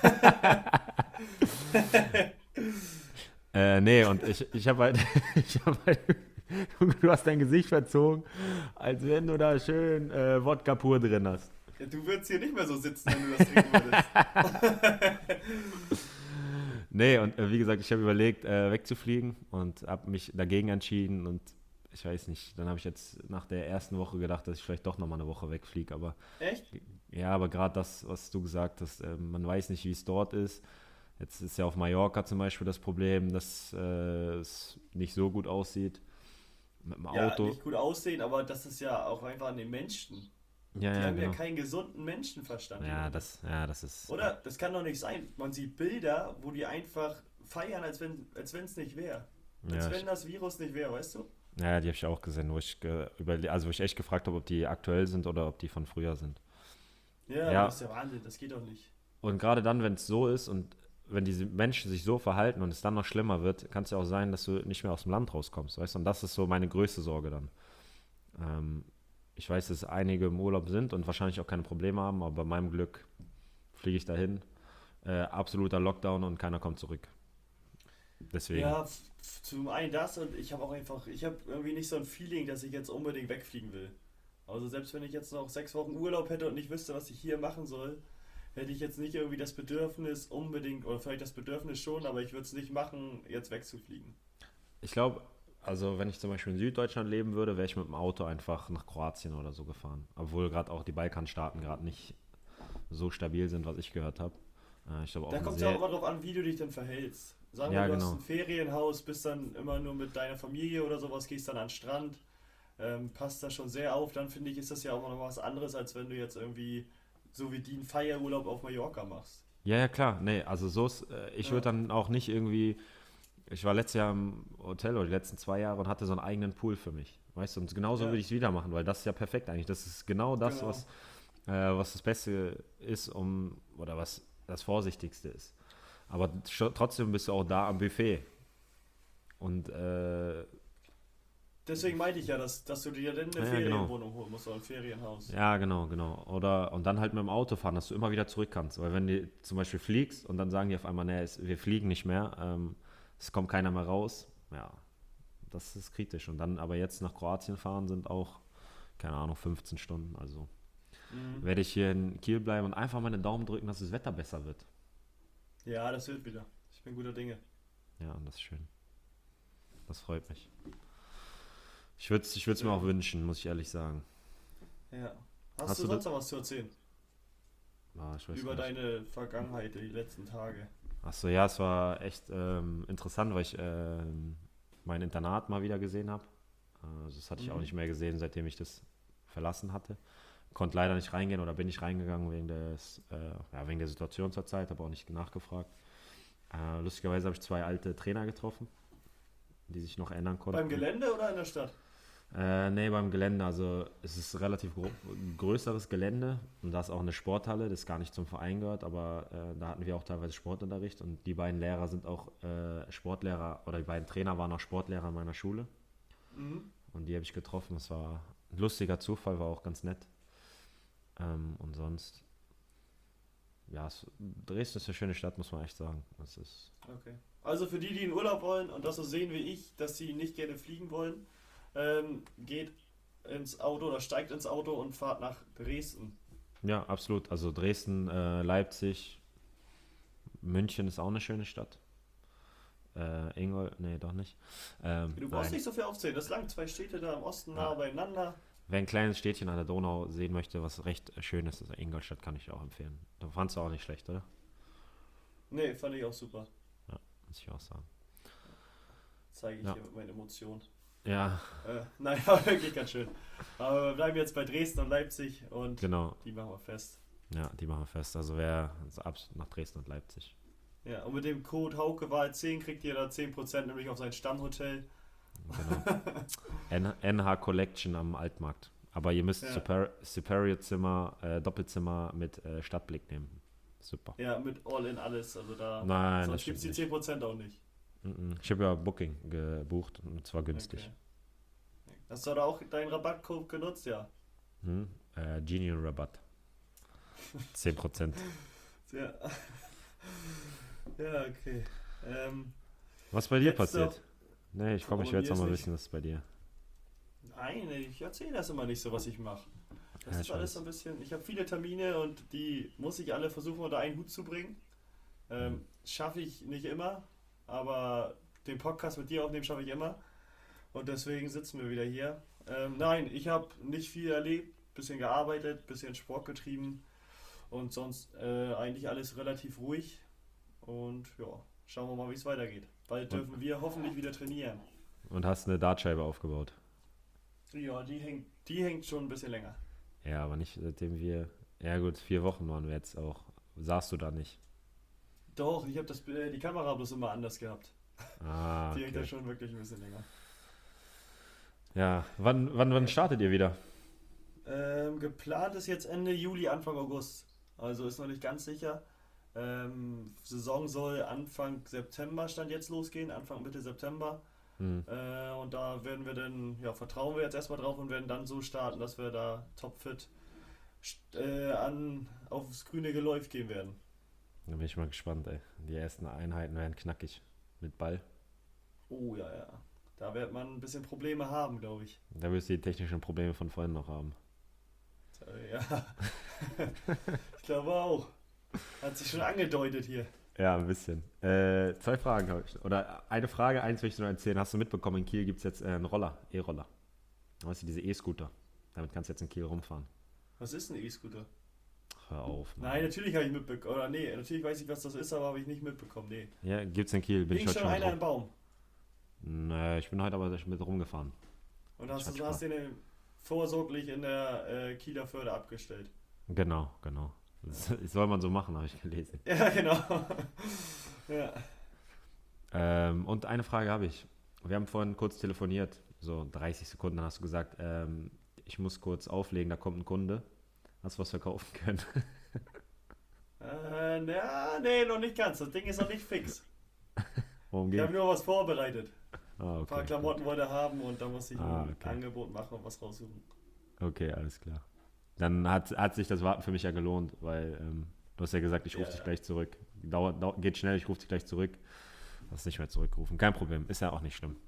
Äh, nee, und ich, ich habe halt, ich hab halt, du hast dein Gesicht verzogen, als wenn du da schön äh, Wodka pur drin hast. Ja, du würdest hier nicht mehr so sitzen, wenn du das trinken würdest. Nee, und äh, wie gesagt, ich habe überlegt, äh, wegzufliegen und habe mich dagegen entschieden und ich weiß nicht, dann habe ich jetzt nach der ersten Woche gedacht, dass ich vielleicht doch nochmal eine Woche wegfliege, aber Echt? ja, aber gerade das, was du gesagt hast, äh, man weiß nicht, wie es dort ist. Jetzt ist ja auf Mallorca zum Beispiel das Problem, dass äh, es nicht so gut aussieht mit dem Ja, Auto. nicht gut aussehen, aber das ist ja auch einfach an den Menschen. Ja, Die ja, haben ja genau. keinen gesunden Menschenverstand. Ja, das, ja, das ist. Oder? Das kann doch nicht sein. Man sieht Bilder, wo die einfach feiern, als wenn als wenn es nicht wäre. Als Ja, wenn ich, das Virus nicht wäre, weißt du? ja, die habe ich auch gesehen, wo ich, ge, überle also wo ich echt gefragt habe, ob die aktuell sind oder ob die von früher sind. Ja, Ja. das ist ja Wahnsinn, das geht doch nicht. Und gerade dann, wenn es so ist und wenn diese Menschen sich so verhalten und es dann noch schlimmer wird, kann es ja auch sein, dass du nicht mehr aus dem Land rauskommst, weißt du? Und das ist so meine größte Sorge dann. Ähm, ich weiß, dass einige im Urlaub sind und wahrscheinlich auch keine Probleme haben, aber bei meinem Glück fliege ich dahin. Äh, absoluter Lockdown und keiner kommt zurück. Deswegen. Ja, f- f- zum einen das und ich habe auch einfach, ich habe irgendwie nicht so ein Feeling, dass ich jetzt unbedingt wegfliegen will. Also selbst wenn ich jetzt noch sechs Wochen Urlaub hätte und nicht wüsste, was ich hier machen soll, hätte ich jetzt nicht irgendwie das Bedürfnis unbedingt, oder vielleicht das Bedürfnis schon, aber ich würde es nicht machen, jetzt wegzufliegen. Ich glaube, also wenn ich zum Beispiel in Süddeutschland leben würde, wäre ich mit dem Auto einfach nach Kroatien oder so gefahren. Obwohl gerade auch die Balkanstaaten gerade nicht so stabil sind, was ich gehört habe. Äh, ich glaube auch Da ein kommt es ja auch sehr. immer drauf an, wie du dich denn verhältst. Sagen wir, Ja, du hast genau. ein Ferienhaus, bist dann immer nur mit deiner Familie oder sowas, gehst dann an den Strand, ähm, passt da schon sehr auf, dann finde ich, ist das ja auch noch was anderes, als wenn du jetzt irgendwie so wie die einen Feierurlaub auf Mallorca machst. Ja, ja, klar. Nee, also so ist, äh, ich würde Ja, dann auch nicht irgendwie. Ich war letztes Jahr im Hotel oder die letzten zwei Jahre und hatte so einen eigenen Pool für mich. Weißt du, und genauso würde ja, ich es wieder machen, weil das ist ja perfekt eigentlich. Das ist genau das, genau. was, äh, was das Beste ist, um, oder was das Vorsichtigste ist. Aber scho- trotzdem bist du auch da am Buffet. Und äh, Deswegen meinte ich ja, dass, dass du dir dann eine ja, ja, genau. Ferienwohnung holen musst oder ein Ferienhaus. Ja, genau, genau. Oder und dann halt mit dem Auto fahren, dass du immer wieder zurück kannst. Weil wenn du zum Beispiel fliegst und dann sagen die auf einmal, nee, es, wir fliegen nicht mehr, ähm, es kommt keiner mehr raus, ja, das ist kritisch. Und dann aber jetzt nach Kroatien fahren sind auch, keine Ahnung, fünfzehn Stunden. Also Mhm. werde ich hier in Kiel bleiben und einfach meine Daumen drücken, dass das Wetter besser wird. Ja, das wird wieder. Ich bin guter Dinge. Ja, und das ist schön. Das freut mich. Ich würde es ich würd's mir Sehr auch gut. wünschen, muss ich ehrlich sagen. Ja. Hast Hast du du das? sonst noch was zu erzählen? Ah, ich weiß Über gar nicht. deine Vergangenheit, die letzten Tage? Achso, ja, es war echt ähm, interessant, weil ich ähm, mein Internat mal wieder gesehen habe. Also das hatte ich auch Mhm. nicht mehr gesehen, seitdem ich das verlassen hatte. Konnte leider nicht reingehen oder bin nicht reingegangen wegen, des, äh, ja, wegen der Situation zur Zeit, habe auch nicht nachgefragt. Äh, lustigerweise habe ich zwei alte Trainer getroffen, die sich noch erinnern Beim konnten. Gelände oder in der Stadt? Äh, nee, beim Gelände. Also es ist ein relativ gro größeres Gelände und da ist auch eine Sporthalle, das gar nicht zum Verein gehört, aber äh, da hatten wir auch teilweise Sportunterricht und die beiden Lehrer sind auch äh, Sportlehrer oder die beiden Trainer waren auch Sportlehrer in meiner Schule Mhm. und die habe ich getroffen. Das war ein lustiger Zufall, war auch ganz nett. Ähm, und sonst, ja, es, Dresden ist eine schöne Stadt, muss man echt sagen. Es ist, Okay. Also für die, die in Urlaub wollen und das so sehen wie ich, dass sie nicht gerne fliegen wollen, ähm, geht ins Auto oder steigt ins Auto und fahrt nach Dresden. ja, absolut. Also Dresden, äh, Leipzig, München ist auch eine schöne Stadt. Äh, Ingol, nee, doch nicht. Ähm, Du brauchst nein. nicht so viel aufzählen. Das lang zwei Städte da im Osten nah Ja. beieinander. Wer ein kleines Städtchen an der Donau sehen möchte, was recht äh, schön ist, ist Ingolstadt, kann ich auch empfehlen. Da fandst du auch nicht schlecht, oder? Nee, fand ich auch super. Ja, muss ich auch sagen. Zeige ich Ja, hier mit meinen Emotionen. ja, Äh, nein, war wirklich ganz schön. Aber wir bleiben jetzt bei Dresden und Leipzig und genau. die machen wir fest. Ja, die machen wir fest. Also wer also ab nach Dresden und Leipzig. Ja, und mit dem Code Haukewahl zehn kriegt ihr da zehn Prozent nämlich auf sein Stammhotel. Genau. N- NH Collection am Altmarkt. Aber ihr müsst Ja, Super Superior Zimmer, äh, Doppelzimmer mit äh, Stadtblick nehmen. Super. ja, mit All in alles. Also da, Nein, das sonst gibt es stimmt die nicht. zehn Prozent auch nicht. Mhm. Ich habe ja Booking gebucht und zwar günstig. Okay. Hast du da auch deinen Rabattcode genutzt? Ja. Hm? Äh, Genie Rabatt. zehn Prozent. Ja, ja okay. Ähm, Was bei dir jetzt noch. passiert? Nee, ich komme, Aber ich bei will mir jetzt noch ist mal nicht. wissen, was ist bei dir. Nein, ich erzähle das immer nicht so, was ich mache. Das Ja, ist ich alles so weiß. ein bisschen. Ich habe viele Termine und die muss ich alle versuchen unter einen Hut zu bringen. Hm. Ähm, schaffe ich nicht immer, aber den Podcast mit dir aufnehmen schaffe ich immer. Und deswegen sitzen wir wieder hier. Ähm, nein, ich habe nicht viel erlebt, bisschen gearbeitet, bisschen Sport getrieben und sonst äh, eigentlich alles relativ ruhig. Und ja, schauen wir mal, wie es weitergeht. Bald Und, dürfen wir hoffentlich wieder trainieren. und hast eine Dartscheibe aufgebaut. Ja, die hängt, die hängt schon ein bisschen länger. Ja, aber nicht seitdem wir. Ja, gut, vier Wochen waren wir jetzt auch. Saßt du da nicht? Doch, ich habe das äh, die Kamera bloß immer anders gehabt. Ah, Die hängt ja okay. schon wirklich ein bisschen länger. Ja, wann, wann, wann Ja. startet ihr wieder? Ähm, geplant ist jetzt Ende Juli, Anfang August. Also ist noch nicht ganz sicher. Ähm, Saison soll Anfang September stand jetzt losgehen, Anfang Mitte September. Mhm. Äh, und da werden wir dann, ja, vertrauen wir jetzt erstmal drauf und werden dann so starten, dass wir da topfit st- äh, an, aufs grüne Geläuf gehen werden. Da bin ich mal gespannt, ey. Die ersten Einheiten werden knackig mit Ball. Oh ja, ja. Da wird man ein bisschen Probleme haben, glaube ich. Da wirst du die technischen Probleme von vorhin noch haben. Äh, ja, ich glaube auch. Hat sich schon angedeutet hier. Ja, ein bisschen. Äh, zwei Fragen habe ich. Oder eine Frage, eins will ich nur erzählen. Hast du mitbekommen, in Kiel gibt es jetzt äh, einen Roller, E-Roller. Weißt du, diese E-Scooter. Damit kannst du jetzt in Kiel rumfahren. Was ist ein E-Scooter? Hör auf, Mann. Nein, natürlich habe ich mitbekommen. Oder nee, natürlich weiß ich, was das ist, aber habe ich nicht mitbekommen. Nee. Ja, gibt's in Kiel. Bin ich Hing heute schon schon einer drauf. im Baum. Nee, ich bin heute aber mit rumgefahren. Und hast Ich du hatte hast den vorsorglich in der äh, Kieler Förde abgestellt. Genau, genau. Das soll man so machen, habe ich gelesen. Ja, genau. Ja. Ähm, und eine Frage habe ich. Wir haben vorhin kurz telefoniert, so dreißig Sekunden, dann hast du gesagt, ähm, ich muss kurz auflegen, da kommt ein Kunde. Hast du was verkaufen können? Äh, na, nee, noch nicht ganz. Das Ding ist noch nicht fix. Worum Ich habe geht's? nur was vorbereitet. Ah, Ein paar okay. Klamotten wollte er haben und da muss ich Ah, ein okay. Angebot machen und was raussuchen. Okay, alles klar. Dann hat, hat sich das Warten für mich ja gelohnt, weil ähm, du hast ja gesagt, ich rufe Ja, dich ja. gleich zurück. Dauert, dauert, geht schnell, ich rufe dich gleich zurück. Hast nicht mehr zurückgerufen. Kein Problem, ist ja auch nicht schlimm.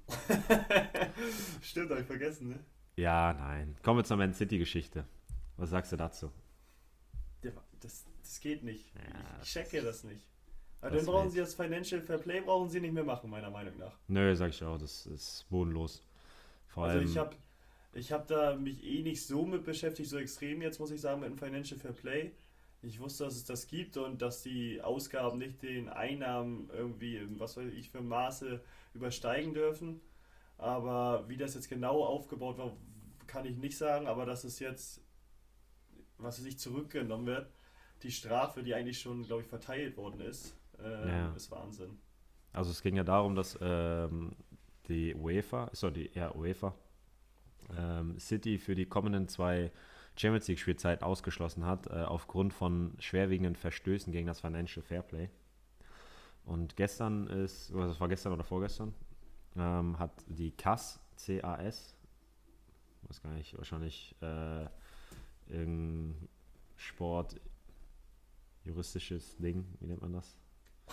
Stimmt, habe ich vergessen, ne? Ja, nein. Kommen wir zur Man City-Geschichte. Was sagst du dazu? Ja, das, das geht nicht. Ja, ich, ich checke das nicht. Aber das dann brauchen wird- sie das Financial Fair Play brauchen sie nicht mehr machen, meiner Meinung nach. Nö, sag ich auch, das ist bodenlos. Vor Also allem, ich habe ich hab da mich eh nicht so mit beschäftigt, so extrem jetzt muss ich sagen mit dem Financial Fair Play. Ich wusste, dass es das gibt und dass die Ausgaben nicht den Einnahmen irgendwie, in was weiß ich, für Maße übersteigen dürfen. Aber wie das jetzt genau aufgebaut war, kann ich nicht sagen. Aber dass es jetzt, was weiß ich, zurückgenommen wird, die Strafe, die eigentlich schon, glaube ich, verteilt worden ist, ähm, Ja. ist Wahnsinn. also es ging ja darum, dass ähm, die UEFA, ist doch die, ja, UEFA, ähm, City für die kommenden zwei Champions League Spielzeiten ausgeschlossen hat, äh, aufgrund von schwerwiegenden Verstößen gegen das Financial Fairplay. Und gestern ist, oder das war gestern oder vorgestern, ähm, hat die C A S, C A S, weiß gar nicht, wahrscheinlich äh, irgendein Sport, juristisches Ding, wie nennt man das?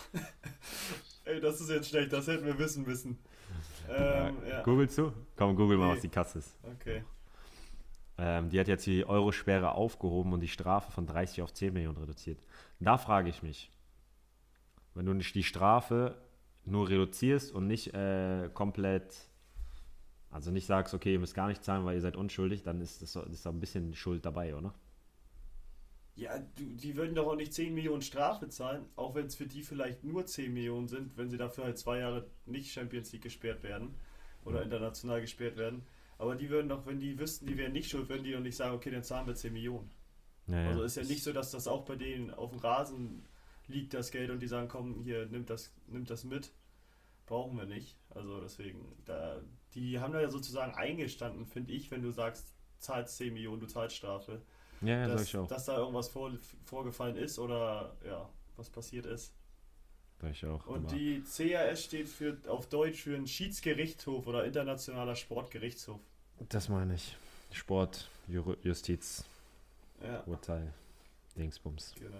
Ey, das ist jetzt schlecht, das hätten wir wissen müssen. Ähm, ja, Googlest du? Komm, google mal, Nee. was die Kasse ist. okay. Ähm, die hat jetzt die Eurosperre aufgehoben und die Strafe von dreißig auf zehn Millionen reduziert. Da frage ich mich, wenn du nicht die Strafe nur reduzierst und nicht äh, komplett, also nicht sagst, okay, ihr müsst gar nicht zahlen, weil ihr seid unschuldig, dann ist das, so- ist da ein bisschen Schuld dabei, oder? Ja, du, die würden doch auch nicht zehn Millionen Strafe zahlen, auch wenn es für die vielleicht nur zehn Millionen sind, wenn sie dafür halt zwei Jahre nicht Champions League gesperrt werden oder Ja. international gesperrt werden. Aber die würden doch, wenn die wüssten, die wären nicht schuld, würden die doch nicht sagen, okay, dann zahlen wir zehn Millionen. Ja, Also ja. ist ja nicht so, dass das auch bei denen auf dem Rasen liegt, das Geld, und die sagen, komm, hier, nimmt das, nimmt das mit. Brauchen wir nicht. Also deswegen, da, die haben da ja sozusagen eingestanden, finde ich, wenn du sagst, zahlst zehn Millionen, du zahlst Strafe. Ja, ja, sag dass, ich auch. dass da irgendwas vor, vorgefallen ist oder ja, was passiert ist. Sag ich auch. Und aber- die C A S steht für, auf Deutsch für einen Schiedsgerichtshof oder internationaler Sportgerichtshof. Das meine ich. Sport, Jur Justiz, Ja, Urteil, Dingsbums. genau.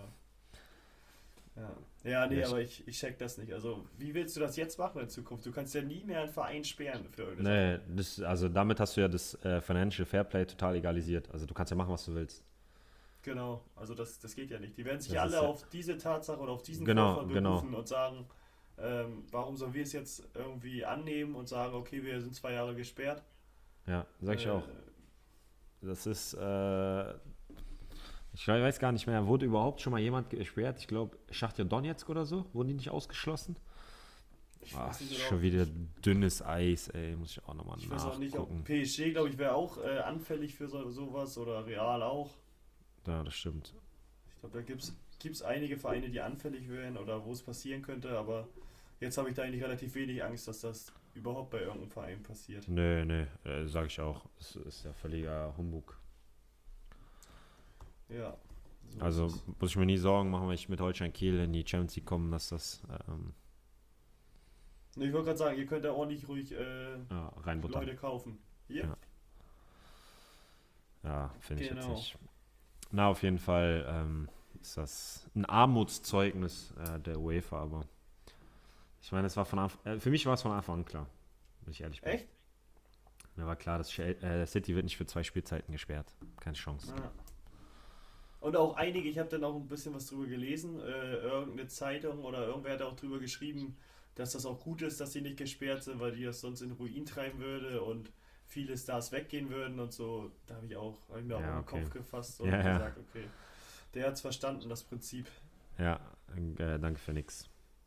Ja, ja nee, Ja, ich- aber ich, ich check das nicht. Also, wie willst du das jetzt machen in Zukunft? Du kannst ja nie mehr einen Verein sperren für irgendeine Nee, das, also damit hast du ja das äh, Financial Fairplay total egalisiert. Also du kannst ja machen, was du willst. Sache. Genau, also das, das geht ja nicht. Die werden sich Das ist alle ja- auf diese Tatsache oder auf diesen Genau, Vorfall genau. berufen und sagen, ähm, warum sollen wir es jetzt irgendwie annehmen und sagen, okay, wir sind zwei Jahre gesperrt. Ja, sag ich Äh, auch. Das ist, äh, ich weiß gar nicht mehr, wurde überhaupt schon mal jemand gesperrt? Ich glaube, Schachtar Donetsk oder so, wurden die nicht ausgeschlossen? Ich Ah, weiß nicht, oder schon ob- wieder dünnes Eis, ey, muss ich auch nochmal Ich weiß auch nicht, ob nachgucken. P S G, glaube ich, wäre auch äh, anfällig für so, sowas oder Real auch. Ja, das stimmt. Ich glaube, da gibt es einige Vereine, die anfällig wären oder wo es passieren könnte, aber jetzt habe ich da eigentlich relativ wenig Angst, dass das überhaupt bei irgendeinem Verein passiert. Nee, nee, äh, sag ich auch. Das ist ja völliger Humbug. Ja. so Also ist es. muss ich mir nie Sorgen machen, wenn ich mit Holstein Kiel in die Champions League komme, dass das ähm, Ne, ich wollte gerade sagen, ihr könnt da ordentlich ruhig äh, Ja, reinbuttern. Leute kaufen. Hier? Ja. Ja, finde ich jetzt Genau. nicht. Na, auf jeden Fall ähm, ist das ein Armutszeugnis äh, der UEFA, aber ich meine, es war von Anfang, äh, für mich war es von Anfang an klar, wenn ich ehrlich bin. Echt? Mir war klar, dass Shel- äh, City wird nicht für zwei Spielzeiten gesperrt. Keine Chance. Ja. Und auch einige, ich habe dann auch ein bisschen was drüber gelesen, äh, irgendeine Zeitung oder irgendwer hat auch drüber geschrieben, dass das auch gut ist, dass sie nicht gesperrt sind, weil die das sonst in Ruin treiben würde und viele Stars weggehen würden und so. Da habe ich auch, hab ich mir auch Ja, in den okay. Kopf gefasst und Ja, ja. gesagt, okay, der hat es verstanden, das Prinzip. Ja, äh, danke für nix.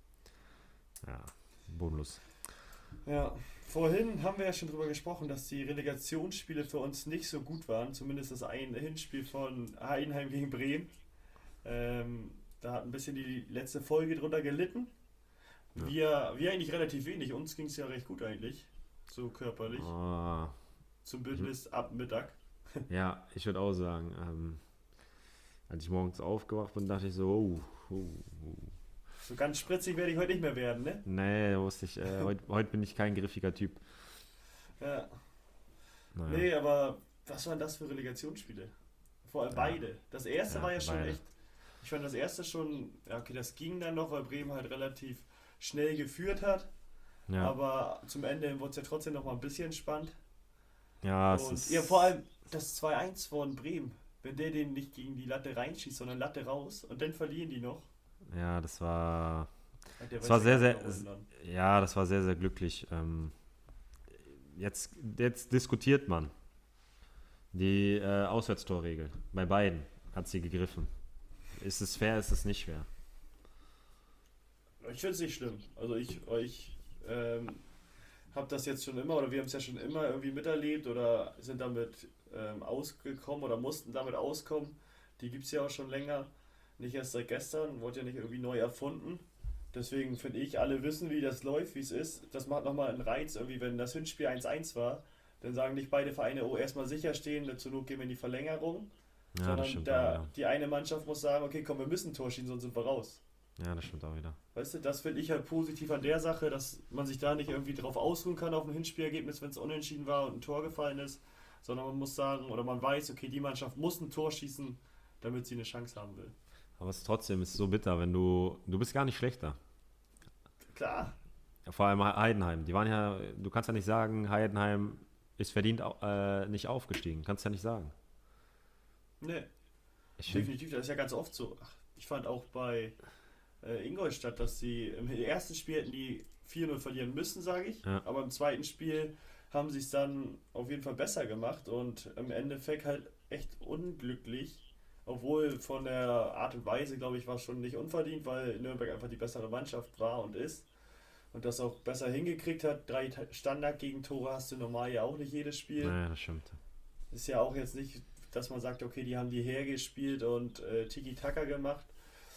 Ja, bodenlos. Ja, vorhin haben wir ja schon drüber gesprochen, dass die Relegationsspiele für uns nicht so gut waren, zumindest das ein Hinspiel von Heidenheim gegen Bremen. Ähm, da hat ein bisschen die letzte Folge drunter gelitten. Ja. Wir, wir eigentlich relativ wenig. Uns ging es ja recht gut eigentlich. So körperlich. Oh, Zum Bündnis ab Mittag. ja, ich würde auch sagen, ähm, als ich morgens aufgewacht bin, dachte ich so, oh, oh, oh. So ganz spritzig werde ich heute nicht mehr werden, ne? Nee, da wusste ich, äh, heute, heute bin ich kein griffiger Typ. Ja. Naja. Nee, aber was waren das für Relegationsspiele? Vor allem Ja. beide. Das erste Ja, war ja schon beide. echt. Ich fand das erste schon, ja okay, das ging dann noch, weil Bremen halt relativ schnell geführt hat. Ja, Aber zum Ende wurde es ja trotzdem noch mal ein bisschen spannend. ja, es Und ist, ja, vor allem das zwei eins von Bremen. Wenn der den nicht gegen die Latte reinschießt, sondern Latte raus und dann verlieren die noch. ja, das war, Ja, der das weiß war ja sehr, gar sehr, nicht, warum dann. ja, das war sehr, sehr glücklich. Ähm, jetzt, jetzt diskutiert man die äh, Auswärtstorregel. Bei beiden hat sie gegriffen. Ist es fair, ist es nicht fair? Ich finde es nicht schlimm. Also ich, ich ähm, habe das jetzt schon immer, oder wir haben es ja schon immer irgendwie miterlebt oder sind damit ähm, ausgekommen oder mussten damit auskommen. Die gibt es ja auch schon länger. Nicht erst seit gestern, wurde ja nicht irgendwie neu erfunden. Deswegen finde ich, alle wissen, wie das läuft, wie es ist. Das macht nochmal einen Reiz, irgendwie, wenn das Hinspiel eins eins war, dann sagen nicht beide Vereine, oh, erstmal sicher stehen, zur Not gehen wir in die Verlängerung. Ja, das Sondern stimmt auch da, wieder. die eine Mannschaft muss sagen, okay, komm, wir müssen ein Tor schießen, sonst sind wir raus. Ja, das stimmt auch wieder. Weißt du, das finde ich halt positiv an der Sache, dass man sich da nicht irgendwie drauf ausruhen kann auf ein Hinspielergebnis, wenn es unentschieden war und ein Tor gefallen ist, sondern man muss sagen, oder man weiß, okay, die Mannschaft muss ein Tor schießen, damit sie eine Chance haben will. Aber es ist trotzdem ist so bitter, wenn du, du bist gar nicht schlechter. Klar, Vor allem Heidenheim. Die waren ja, du kannst ja nicht sagen, Heidenheim ist verdient au- äh, nicht aufgestiegen. Kannst ja nicht sagen. ne, Ich find, definitiv, das ist ja ganz oft so. Ach, ich fand auch bei äh, Ingolstadt, dass sie im ersten Spiel hätten die vier null verlieren müssen, sage ich, Ja. aber im zweiten Spiel haben sie es dann auf jeden Fall besser gemacht und im Endeffekt halt echt unglücklich. Obwohl von der Art und Weise, glaube ich, war es schon nicht unverdient, weil Nürnberg einfach die bessere Mannschaft war und ist. Und das auch besser hingekriegt hat. Drei Ta- Standard-Gegentore hast du normal ja auch nicht jedes Spiel. naja, das stimmt. Ist ja auch jetzt nicht, dass man sagt, okay, die haben die hergespielt und äh, Tiki-Taka gemacht,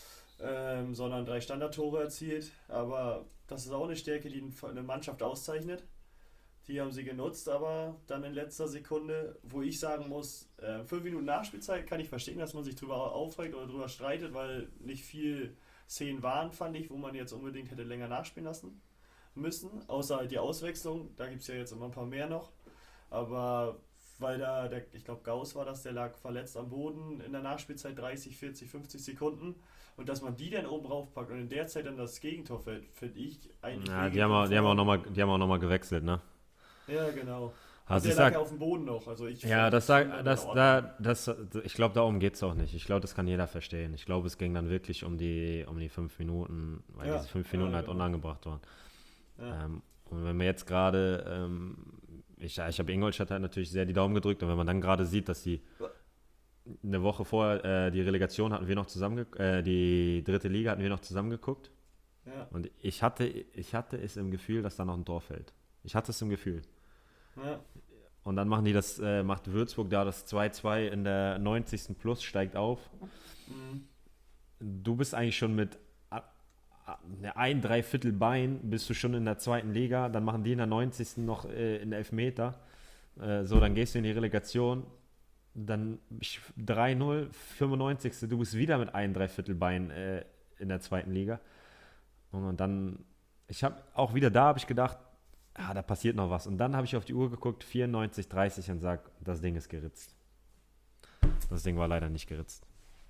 ähm, sondern drei Standardtore erzielt. Aber das ist auch eine Stärke, die eine Mannschaft auszeichnet. Die haben sie genutzt, aber dann in letzter Sekunde, wo ich sagen muss, äh, fünf Minuten Nachspielzeit kann ich verstehen, dass man sich drüber aufregt oder drüber streitet, weil nicht viel Szenen waren, fand ich, wo man jetzt unbedingt hätte länger nachspielen lassen müssen. Außer halt die Auswechslung, da gibt es ja jetzt immer ein paar mehr noch. Aber weil da, der, ich glaube Gauss war das, der lag verletzt am Boden in der Nachspielzeit dreißig, vierzig, fünfzig Sekunden. Und dass man die dann oben raufpackt und in der Zeit dann das Gegentor fällt, finde ich eigentlich. Ja, die haben auch, die haben auch nochmal noch mal gewechselt, ne? Ja, genau. Also der ich lag sag, ja auf dem Boden noch. Also ich ja, das fand sag, in das, Ordnung. da, das, ich glaube, darum geht es auch nicht. Ich glaube, das kann jeder verstehen. Ich glaube, es ging dann wirklich um die, um die fünf Minuten, weil Ja, diese fünf ja, Minuten halt genau. unangebracht waren. Ja. Ähm, und wenn wir jetzt gerade, ähm, ich, ja, ich habe Ingolstadt halt natürlich sehr die Daumen gedrückt und wenn man dann gerade sieht, dass die eine Woche vorher äh, die Relegation hatten wir noch zusammen, äh, die dritte Liga hatten wir noch zusammengeguckt Ja, und ich hatte, ich hatte es im Gefühl, dass da noch ein Tor fällt. Ich hatte es im Gefühl. ja, Und dann machen die das, äh, macht Würzburg da das zwei zwei in der neunzigsten Plus, steigt auf. mhm. Du bist eigentlich schon mit a- a- ne, ein Dreiviertel Bein, bist du schon in der zweiten Liga. Dann machen die in der neunzigsten noch äh, in Elfmeter. Äh, so, dann gehst du in die Relegation. Dann ich- drei null, fünfundneunzigste Du bist wieder mit ein Dreiviertel Bein äh, in der zweiten Liga. Und, und dann ich habe auch wieder da, habe ich gedacht, ah, da passiert noch was. Und dann habe ich auf die Uhr geguckt, vierundneunzig dreißig und sag, das Ding ist geritzt. Das Ding war leider nicht geritzt.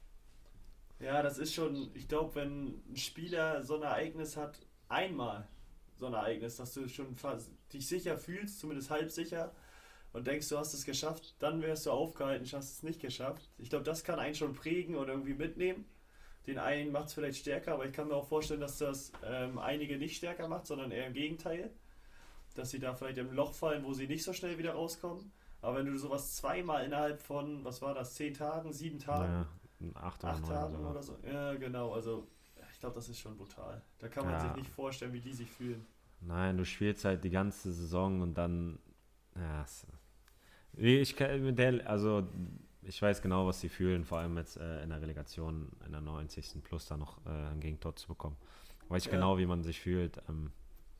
Ja, das ist schon, ich glaube, wenn ein Spieler so ein Ereignis hat, einmal so ein Ereignis, dass du schon fast dich sicher fühlst, zumindest halb sicher, und denkst, du hast es geschafft, dann wärst du aufgehalten, hast es nicht geschafft. Ich glaube, das kann einen schon prägen oder irgendwie mitnehmen. Den einen macht es vielleicht stärker, aber ich kann mir auch vorstellen, dass das ähm, einige nicht stärker macht, sondern eher im Gegenteil. Dass sie da vielleicht im Loch fallen, wo sie nicht so schnell wieder rauskommen. Aber wenn du sowas zweimal innerhalb von, was war das, zehn Tagen, sieben Tagen, Naja, acht oder acht neun Tagen sogar. oder so, ja genau, also ich glaube, das ist schon brutal. Da kann man Ja. sich nicht vorstellen, wie die sich fühlen. Nein, du spielst halt die ganze Saison und dann, ja, es- Nee, ich kann mit der, also ich weiß genau, was sie fühlen, vor allem jetzt äh, in der Relegation in der neunzigsten plus da noch äh, ein Gegentor zu bekommen. Weiß ich Ja. genau, wie man sich fühlt. Ähm,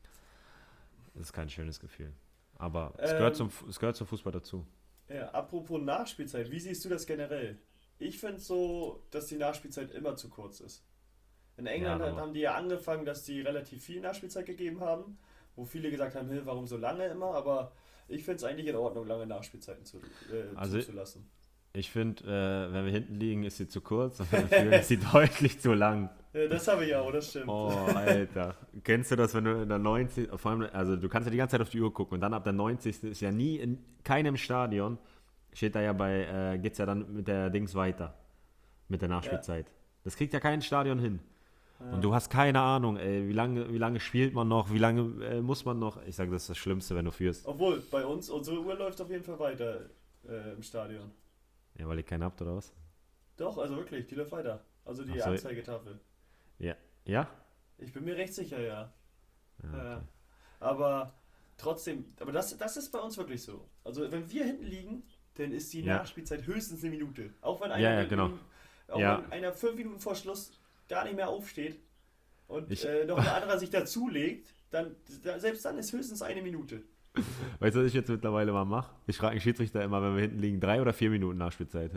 das ist kein schönes Gefühl. Aber es gehört, Ähm, zum, Fu- es gehört zum Fußball dazu. Ja, apropos Nachspielzeit, wie siehst du das generell? Ich finde so, dass die Nachspielzeit immer zu kurz ist. In England Ja, hat- aber- haben die ja angefangen, dass die relativ viel Nachspielzeit gegeben haben, wo viele gesagt haben, hey, warum so lange immer? Aber ich finde es eigentlich in Ordnung, lange Nachspielzeiten zu, äh, Also- zuzulassen. Ich finde, äh, wenn wir hinten liegen, ist sie zu kurz und wenn wir führen, ist sie deutlich zu lang. Ja, das habe ich auch, das stimmt. Oh, Alter. Kennst du das, wenn du in der neunzigsten vor allem, also du kannst ja die ganze Zeit auf die Uhr gucken und dann ab der neunzigsten ist ja nie in keinem Stadion, steht da ja bei, äh, geht's ja dann mit der Dings weiter, mit der Nachspielzeit. Das kriegt ja kein Stadion hin. Ja. Und du hast keine Ahnung, ey, wie lange, wie lange spielt man noch, wie lange äh, muss man noch. Ich sage, das ist das Schlimmste, wenn du führst. Obwohl, bei uns, unsere Uhr läuft auf jeden Fall weiter äh, im Stadion. Ja, weil ihr keinen habt, oder was? Doch, also wirklich, die läuft weiter. Also die Ach so. Anzeigetafel. Ja? Ich bin mir recht sicher, ja. Ja, Ja. okay. Aber trotzdem, aber das, das ist bei uns wirklich so. Also wenn wir hinten liegen, dann ist die Ja. Nachspielzeit höchstens eine Minute. Auch wenn einer, Ja, ja, genau. auch Ja. wenn einer fünf Minuten vor Schluss gar nicht mehr aufsteht und Ich- äh, noch ein anderer sich dazulegt, dann da, selbst dann ist höchstens eine Minute. Weißt du, was ich jetzt mittlerweile mal mache? Ich frage den Schiedsrichter immer, wenn wir hinten liegen, drei oder vier Minuten Nachspielzeit.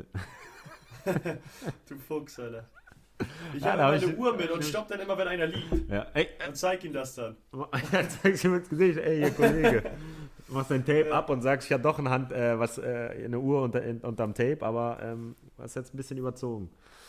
Du Fuchs, Alter. Ich Ja, habe da hab meine ich- Uhr mit und stopp dann immer, wenn einer liegt. Ja, ey, Und zeig ihm das dann. äh, zeigst du mir ins Gesicht, ey, hier Kollege. Du machst dein Tape Ja. ab und sagst, ich habe doch eine Hand, äh, was, äh, eine Uhr unter, in, unterm Tape, aber ähm, du hast jetzt ein bisschen überzogen.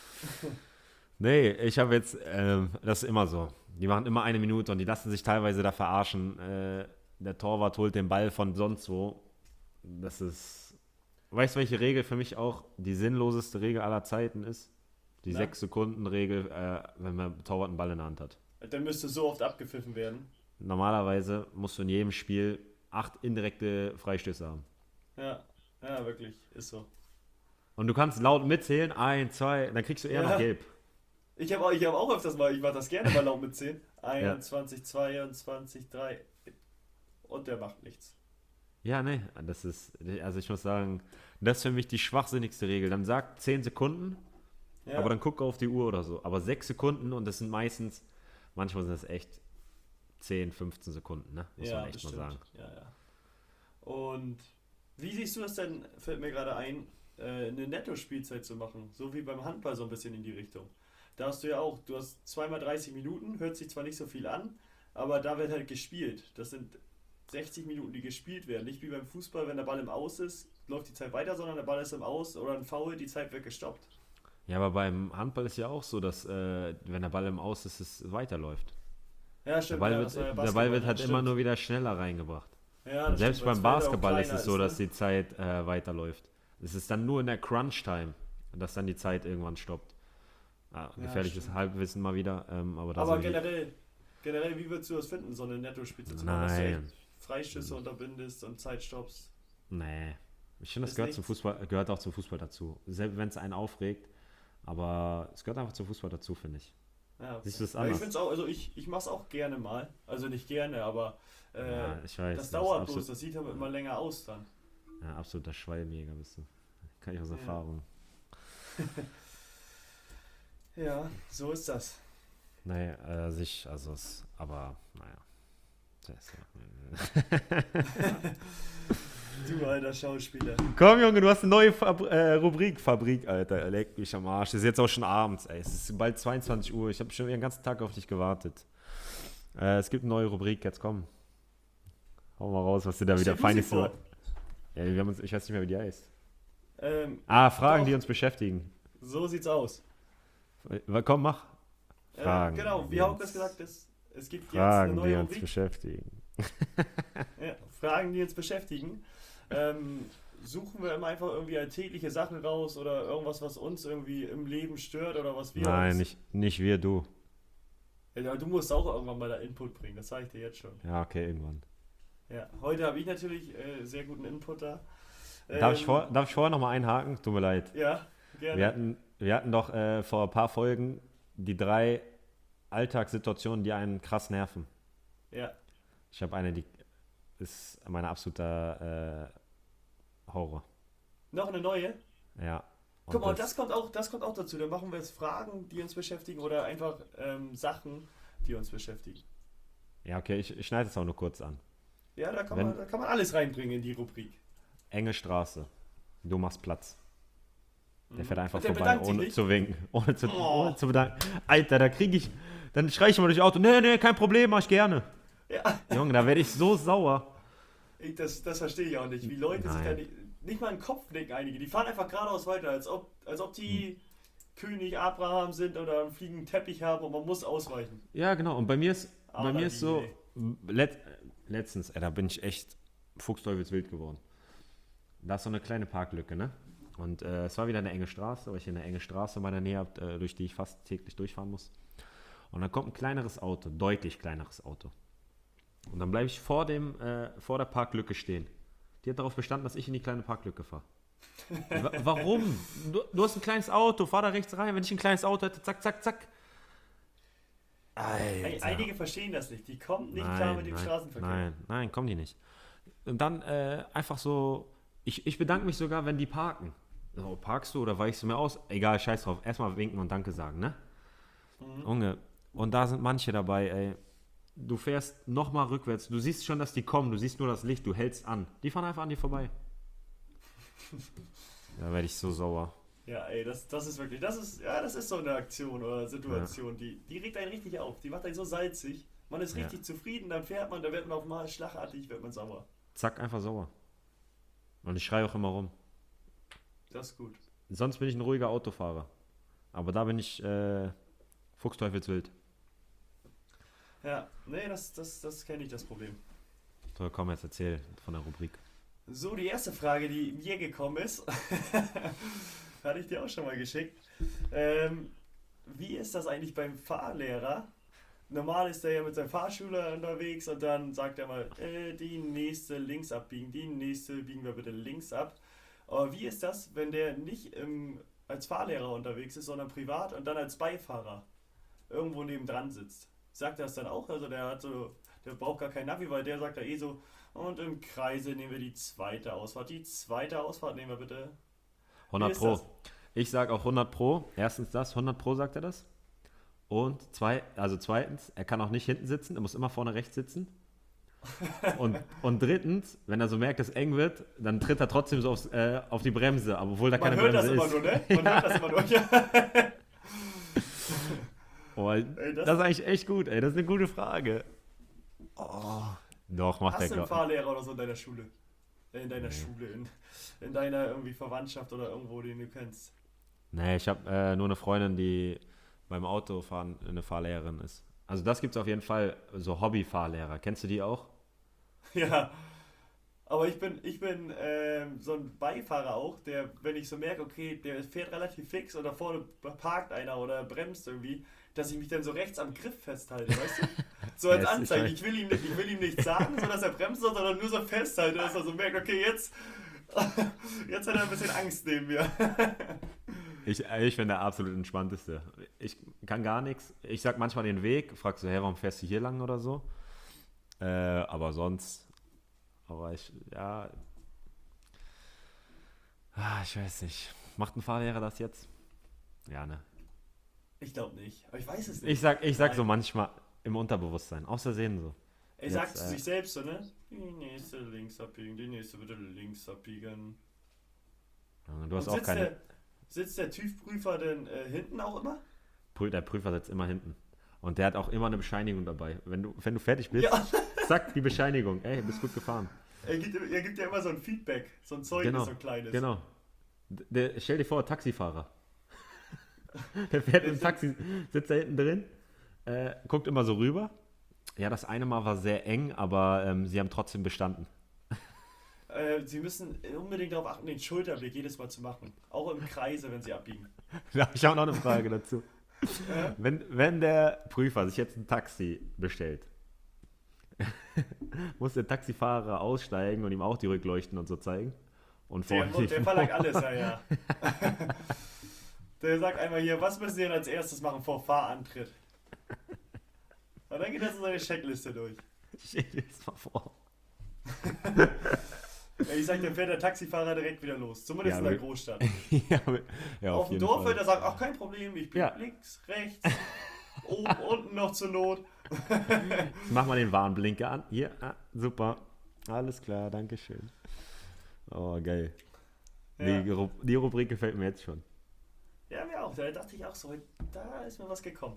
Nee, ich habe jetzt, ähm, das ist immer so. Die machen immer eine Minute und die lassen sich teilweise da verarschen. Äh, der Torwart holt den Ball von sonst wo. Das ist, weißt du, welche Regel für mich auch die sinnloseste Regel aller Zeiten ist? Die Na? sechs Sekunden Regel, äh, wenn man Torwart einen Ball in der Hand hat. Dann müsste so oft abgepfiffen werden. Normalerweise musst du in jedem Spiel acht indirekte Freistöße haben. Ja, ja, wirklich, ist so. Und du kannst laut mitzählen, ein, zwei, dann kriegst du eher Ja. noch gelb. Ich habe auch, ich hab auch öfters mal, ich mache das gerne mal laut mit zehn. einundzwanzig, zweiundzwanzig, drei. Und der macht nichts. Ja, nee, das ist, also ich muss sagen, das ist für mich die schwachsinnigste Regel. Dann sagt zehn Sekunden, Ja, aber dann guck auf die Uhr oder so. Aber sechs Sekunden und das sind meistens, manchmal sind das echt zehn, fünfzehn Sekunden, ne? Muss ja, man echt mal bestimmt. sagen. Ja, ja. Und wie siehst du das denn, fällt mir gerade ein, äh, eine Netto-Spielzeit zu machen? So wie beim Handball so ein bisschen in die Richtung. Da hast du ja auch, du hast zweimal dreißig Minuten, hört sich zwar nicht so viel an, aber da wird halt gespielt. Das sind sechzig Minuten, die gespielt werden. Nicht wie beim Fußball, wenn der Ball im Aus ist, läuft die Zeit weiter, sondern der Ball ist im Aus oder ein Foul, die Zeit wird gestoppt. Ja, aber beim Handball ist ja auch so, dass, äh, wenn der Ball im Aus ist, es weiterläuft. Ja, Der stimmt. Ball ja, wird, das war ja der Ball Basketball, wird halt ja, immer stimmt. nur wieder schneller reingebracht. Ja, Und das selbst stimmt, weil beim das Feld auch Basketball ist kleiner es so, dass ne? die Zeit äh, weiterläuft. Es ist dann nur in der Crunch-Time, dass dann die Zeit irgendwann stoppt. Ah, Ja, gefährliches stimmt. Halbwissen mal wieder. Ähm, aber da Aber sind wir- generell, generell, wie würdest du das finden, so eine Netto-Spitze zu machen, dass du Nein. echt Freischüsse unterbindest und Zeitstopps? Nee. Ich finde, das Ist gehört zum nichts? Fußball, gehört auch zum Fußball dazu. Selbst wenn es einen aufregt. Aber es gehört einfach zum Fußball dazu, finde ich. Ja, Siehst du es Ja, ich anders? finde es auch, also ich, ich mache es auch gerne mal. Also nicht gerne, aber äh, Ja, ich weiß. das ist dauert bloß, absolut, das sieht aber immer länger aus dann. ja, absoluter Schwalbenjäger bist du. Kann ich aus Ja. Erfahrung. Ja, so ist das. Nee, äh, sich, also es, aber naja. Das ist ja- Du alter Schauspieler. Komm, Junge, du hast eine neue Fab äh, Rubrik. Fabrik, Alter. Leck mich am Arsch. Es ist jetzt auch schon abends, ey. Es ist bald zweiundzwanzig Uhr. Ich habe schon den ganzen Tag auf dich gewartet. Äh, es gibt eine neue Rubrik, jetzt komm. Hau mal raus, was du da wieder Stell du sie Feines vor. so. Ja, wir haben uns, ich weiß nicht mehr, wie die heißt. Ähm, Ah, Fragen, doch, die uns beschäftigen. so sieht's aus. Äh, Komm, mach. Äh, Fragen, genau, wie die Hauke uns- es gesagt hat, es gibt jetzt eine Fragen, die neue uns Rubrik. beschäftigen. Ja, Fragen, die uns beschäftigen. Ähm, suchen wir immer einfach irgendwie alltägliche Sachen raus oder irgendwas, was uns irgendwie im Leben stört oder was wir Nein, uns. nicht, nicht wir, du. Ja, du musst auch irgendwann mal da Input bringen, das sage ich dir jetzt schon. Ja, okay, irgendwann. Ja, heute habe ich natürlich äh, sehr guten Input da. Darf, ich Ähm, vor, darf ich vorher nochmal einhaken? Tut mir leid. Ja, gerne. Wir hatten, wir hatten doch äh, vor ein paar Folgen die drei Alltagssituationen, die einen krass nerven. Ja, Ich habe eine, die ist mein absoluter äh, Horror. noch eine neue. Ja. Und Guck mal, und das kommt auch, das kommt auch dazu. Dann machen wir jetzt Fragen, die uns beschäftigen oder einfach ähm, Sachen, die uns beschäftigen. Ja, okay, ich, ich schneide es auch nur kurz an. Ja, da kann, Wenn- man, da kann man alles reinbringen in die Rubrik. Enge Straße. Du machst Platz. Der Mhm. fährt einfach Und der vorbei, bedankt sich ohne nicht. zu winken. Ohne zu, Oh. ohne zu bedanken. Alter, da kriege ich. Dann schreie ich immer durch Auto. Nee, nee, kein Problem, mach ich gerne. Ja, Junge, da werde ich so sauer. ich, das, das verstehe ich auch nicht, wie Leute sich Nein. da nicht, nicht mal in den Kopf legen, einige. Die fahren einfach geradeaus weiter, als ob, als ob die König Abraham sind oder einen fliegenden Teppich haben und man muss ausweichen. Ja, genau. Und bei mir ist, bei Aber mir ist die, so. ey. Let, letztens, ey, da bin ich echt fuchsteufelswild geworden. Da ist so eine kleine Parklücke, ne? Und äh, es war wieder eine enge Straße, weil ich hier eine enge Straße in meiner Nähe habe, äh, durch die ich fast täglich durchfahren muss. Und dann kommt ein kleineres Auto, deutlich kleineres Auto. Und dann bleibe ich vor, dem, äh, vor der Parklücke stehen. Die hat darauf bestanden, dass ich in die kleine Parklücke fahre. Wa- Warum? Du, du hast ein kleines Auto, fahr da rechts rein. Wenn ich ein kleines Auto hätte, zack, zack, zack. Ey, Alter. einige verstehen das nicht, die kommen nicht Nein, klar mit dem nein, Straßenverkehr. Nein, nein, kommen die nicht. Und dann äh, einfach so, ich, ich bedanke mich sogar, wenn die parken. So, parkst du oder weichst du mir aus? Egal, scheiß drauf. Erstmal winken und Danke sagen, ne? Mhm. Junge, und da sind manche dabei, ey. Du fährst nochmal rückwärts, du siehst schon, dass die kommen, du siehst nur das Licht, du hältst an. Die fahren einfach an dir vorbei. Da werde ich so sauer. Ja, ey, das, das ist wirklich, das ist, ja, das ist so eine Aktion oder Situation, die, die regt einen richtig auf, die macht einen so salzig, man ist Ja. richtig zufrieden, dann fährt man, da wird man auf einmal schlagartig, wird man sauer. Zack, einfach sauer. Und ich schreie auch immer rum. Das ist gut. Sonst bin ich ein ruhiger Autofahrer. Aber da bin ich äh, fuchsteufelswild. Ja, nee, das, das, das kenne ich, das Problem. So, komm, jetzt erzähl von der Rubrik. So, die erste Frage, die mir gekommen ist, hatte ich dir auch schon mal geschickt. Ähm, wie ist das eigentlich beim Fahrlehrer? Normal ist er ja mit seinem Fahrschüler unterwegs und dann sagt er mal, äh, die nächste links abbiegen, die nächste biegen wir bitte links ab. Aber wie ist das, wenn der nicht im, als Fahrlehrer unterwegs ist, sondern privat und dann als Beifahrer irgendwo nebendran sitzt? Sagt er das dann auch? Also der hat so, der braucht gar kein Navi, weil der sagt ja eh so, und im Kreise nehmen wir die zweite Ausfahrt. Die zweite Ausfahrt nehmen wir bitte. hundert Wie ist Pro. das? Ich sag auch hundert Pro. Erstens das, hundert Pro sagt er das. Und zwei, also zweitens, er kann auch nicht hinten sitzen, er muss immer vorne rechts sitzen. Und, und drittens, wenn er so merkt, dass es eng wird, dann tritt er trotzdem so aufs, äh, auf die Bremse, aber obwohl da Man keine hört Bremse das immer ist. nur, ne? Man hört das immer nur. Ja. Oh, Ey, das, das- ist eigentlich echt gut, ey. Das ist eine gute Frage. Oh, doch, macht Hast der du einen glaub Fahrlehrer oder so in deiner Schule? Äh, In deiner Schule, in, in deiner irgendwie Verwandtschaft oder irgendwo, den du kennst. Nee, ich habe äh, nur eine Freundin, die beim Autofahren eine Fahrlehrerin ist. Also das gibt es auf jeden Fall, so Hobby-Fahrlehrer. Kennst du die auch? Ja. Aber ich bin, ich bin ähm, so ein Beifahrer auch, der, wenn ich so merke, okay, der fährt relativ fix und da vorne parkt einer oder bremst irgendwie, dass ich mich dann so rechts am Griff festhalte, weißt du? So als Ja, es ist Anzeichen. halt- Ich will ihm, nicht- ich will ihm nicht sagen, so dass er bremst, sondern nur so festhalte, dass er so merkt, okay, jetzt, jetzt hat er ein bisschen Angst neben mir. Ich, äh, ich bin der absolut entspannteste. Ich kann gar nichts. Ich sag manchmal den Weg, frag so, hey, warum fährst du hier lang oder so? Äh, aber sonst, aber ich, ja, ah, ich weiß nicht. Macht ein Fahrlehrer das jetzt? Ja, ne? Ich glaube nicht, aber ich weiß es nicht. Ich sag, ich sag Nein. so manchmal im Unterbewusstsein, außersehen so. Er Jetzt, sagt zu äh, sich selbst so, ne? Die nächste links abbiegen, die nächste bitte links abbiegen. Ja, du hast Und auch sitzt, keine, der, sitzt der TÜV-Prüfer denn äh, hinten auch immer? Prü- der Prüfer sitzt immer hinten. Und der hat auch immer eine Bescheinigung dabei. Wenn du, wenn du fertig bist, Ja. zack, die Bescheinigung. Ey, bist gut gefahren. Er gibt, er gibt ja immer so ein Feedback, so ein Zeugnis, Genau, so ein kleines. genau. Der, stell dir vor, Taxifahrer. Der fährt im Taxi, sitzt da hinten drin, äh, guckt immer so rüber. Ja, das eine Mal war sehr eng, aber ähm, sie haben trotzdem bestanden. Äh, Sie müssen unbedingt darauf achten, den Schulterblick jedes Mal zu machen. Auch im Kreise, wenn Sie abbiegen. Da habe ich auch noch eine Frage dazu. Äh, Wenn, wenn der Prüfer sich jetzt ein Taxi bestellt, muss der Taxifahrer aussteigen und ihm auch die Rückleuchten und so zeigen? Und der, vorne der verlangt alles, ja, ja. Der sagt einmal hier, was müssen Sie denn als erstes machen vor Fahrantritt? Und dann geht er so seine Checkliste durch. Stell dir das mal vor. Ja, ich sag, dann fährt der Taxifahrer direkt wieder los. Zumindest Ja, in der aber- Großstadt. ja, ja, Auf dem jeden Dorf Fall. wird er sagen, ach kein Problem, ich bin Ja. links, rechts, oben, unten noch zur Not. Mach mal den Warnblinker an. Hier, ah, super. Alles klar, danke schön. Oh, geil. Ja, Die, Ru- die Rubrik gefällt mir jetzt schon. ja mir auch. Da dachte ich auch so, da ist mir was gekommen.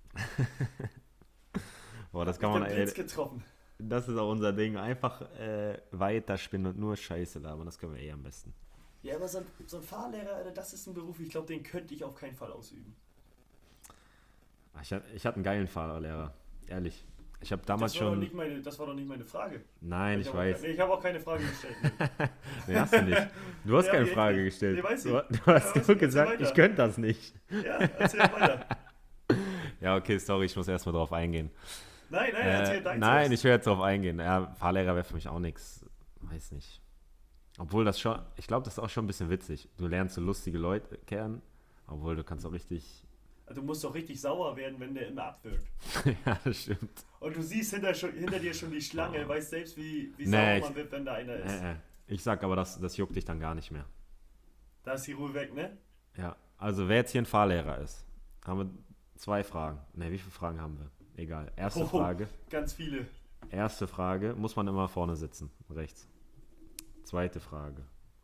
Boah, das kann man, Der ey, Blitz getroffen. das ist auch unser Ding. Einfach äh, weiterspinnen und nur Scheiße labern. Das können wir eh am besten. Ja, aber so ein, so ein Fahrlehrer, Alter, das ist ein Beruf, ich glaube, den könnte ich auf keinen Fall ausüben. Ich, hat- ich hatte einen geilen Fahrerlehrer. Ehrlich. Ich habe damals Das war, doch schon. nicht meine, das war doch nicht meine Frage. Nein, ich hab weiß. Auch, nee, ich habe auch keine Frage gestellt. Nee. Nee, hast du nicht. Du hast Ja, keine nee, Frage nee, gestellt. nee, weiß du, ich. du hast Ja, weiß nur ich. Erzähl gesagt, weiter. ich könnte das nicht. Ja, erzähl weiter. Ja, okay, sorry, ich muss erstmal drauf eingehen. Nein, nein, Äh, erzähl deins. nein, erst. ich will jetzt drauf eingehen. Ja, Fahrlehrer wäre für mich auch nichts. Weiß nicht. Obwohl das schon, ich glaube, das ist auch schon ein bisschen witzig. Du lernst so lustige Leute kennen, obwohl du kannst auch richtig. Du musst doch richtig sauer werden, wenn der immer abwirkt. Ja, das stimmt. Und du siehst hinter, schon, hinter dir schon die Schlange, weißt selbst, wie, wie Nee, sauer ich- man wird, wenn da einer ist. Äh, äh. Ich sag aber, das, das juckt dich dann gar nicht mehr. Da ist die Ruhe weg, ne? Ja, also wer jetzt hier ein Fahrlehrer ist, haben wir zwei Fragen. Ne, wie viele Fragen haben wir? Egal. Erste Oh. Frage. Ganz viele. Erste Frage, muss man immer vorne sitzen, rechts. Zweite Frage.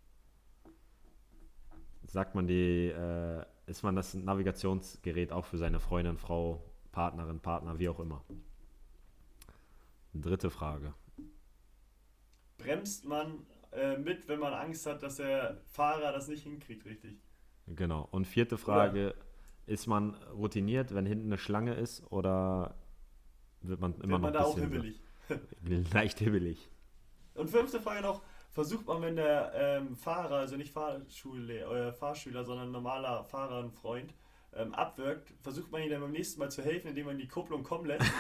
Sagt man die, äh, ist man das Navigationsgerät auch für seine Freundin, Frau, Partnerin, Partner, wie auch immer? Dritte Frage. Bremst man äh, mit, wenn man Angst hat, dass der Fahrer das nicht hinkriegt, richtig? Genau. Und vierte Frage, ist man routiniert, wenn hinten eine Schlange ist, oder wird man immer Wird man noch da ein auch bisschen hibbelig? so, leicht hibbelig? Und fünfte Frage noch, versucht man, wenn der ähm, Fahrer, also nicht Fahrschule, äh, Fahrschüler, sondern ein normaler Fahrer, ein Freund, ähm, abwirkt, versucht man ihm dann beim nächsten Mal zu helfen, indem man die Kupplung kommen lässt?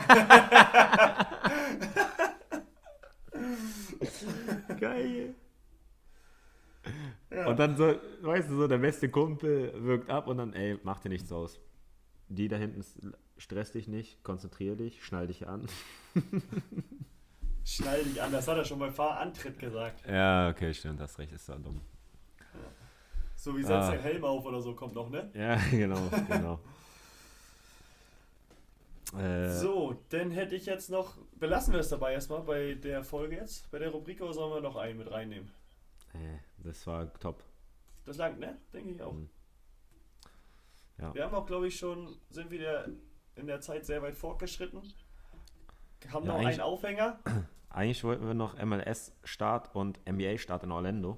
Geil. Ja. Und dann so, weißt du, so der beste Kumpel wirkt ab und dann, ey, mach dir nichts aus. Die da hinten, ist- stress dich nicht, konzentrier dich, schnall dich an. Schnall dich an, das hat er schon beim Fahrantritt gesagt. Ja, okay, stimmt, hast recht, ist doch dumm. So wie setzt Ah. dein Helm auf oder so kommt noch, ne? Ja, genau, genau. Äh, So, dann hätte ich jetzt noch, belassen wir es dabei erstmal bei der Folge jetzt, bei der Rubrik, oder sollen wir noch einen mit reinnehmen? äh, das war top. Das langt, ne? Denke ich auch. Mhm. Ja. Wir haben auch, glaube ich, schon, sind wieder in der Zeit sehr weit fortgeschritten. Haben Ja, noch eigentlich- einen Aufhänger. Eigentlich wollten wir noch M L S-Start und N B A-Start in Orlando.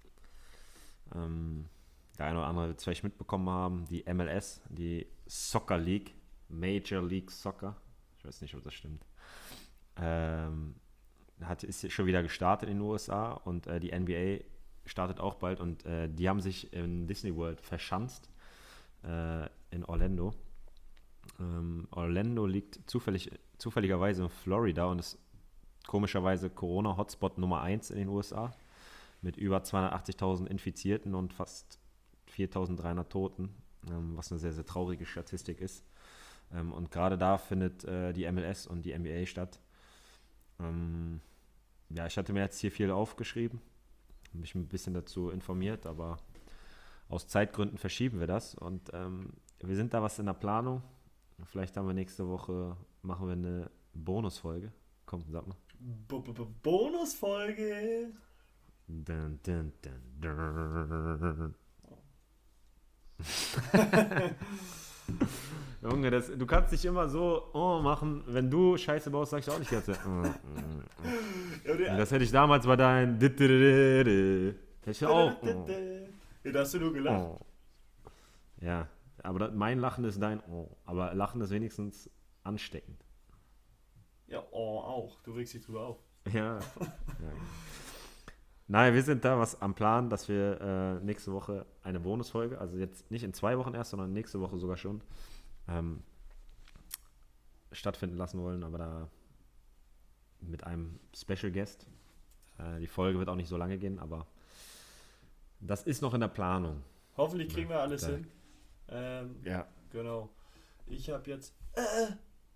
Ähm, der eine oder andere wird es vielleicht mitbekommen haben. Die M L S, die Soccer League, Major League Soccer, ich weiß nicht, ob das stimmt, ähm, hat, ist schon wieder gestartet in den U S A und äh, die N B A startet auch bald und äh, die haben sich in Disney World verschanzt äh, in Orlando. Ähm, Orlando liegt zufällig, zufälligerweise in Florida und ist komischerweise Corona-Hotspot Nummer eins in den U S A mit über zweihundertachtzigtausend Infizierten und fast viertausenddreihundert Toten, ähm, was eine sehr, sehr traurige Statistik ist. Ähm, und gerade da findet äh, die M L S und die N B A statt. Ähm, ja, ich hatte mir jetzt hier viel aufgeschrieben, mich ein bisschen dazu informiert, aber aus Zeitgründen verschieben wir das und ähm, wir sind da was in der Planung. Vielleicht haben wir nächste Woche, machen wir eine Bonusfolge. Komm, sag mal. B -b -b Bonusfolge. Dun, dun, dun, dun. Junge, das, du kannst dich immer so oh, machen. Wenn du Scheiße baust, sagst du auch nicht ganz. Mm, mm, mm. Das hätte ich damals bei deinen. Hätte ich auch. Oh. Ja, da hast du nur gelacht. Oh. Ja, aber das, mein Lachen ist dein Oh. Aber Lachen ist wenigstens ansteckend. Ja, oh, auch. Du regst dich drüber auf. Ja. ja. Nein, wir sind da was am Plan, dass wir äh, nächste Woche eine Bonusfolge, also jetzt nicht in zwei Wochen erst, sondern nächste Woche sogar schon, ähm, stattfinden lassen wollen, aber da mit einem Special Guest. Äh, die Folge wird auch nicht so lange gehen, aber das ist noch in der Planung. Hoffentlich kriegen wir alles da. hin. Ähm, ja. Genau. Ich habe jetzt... Äh,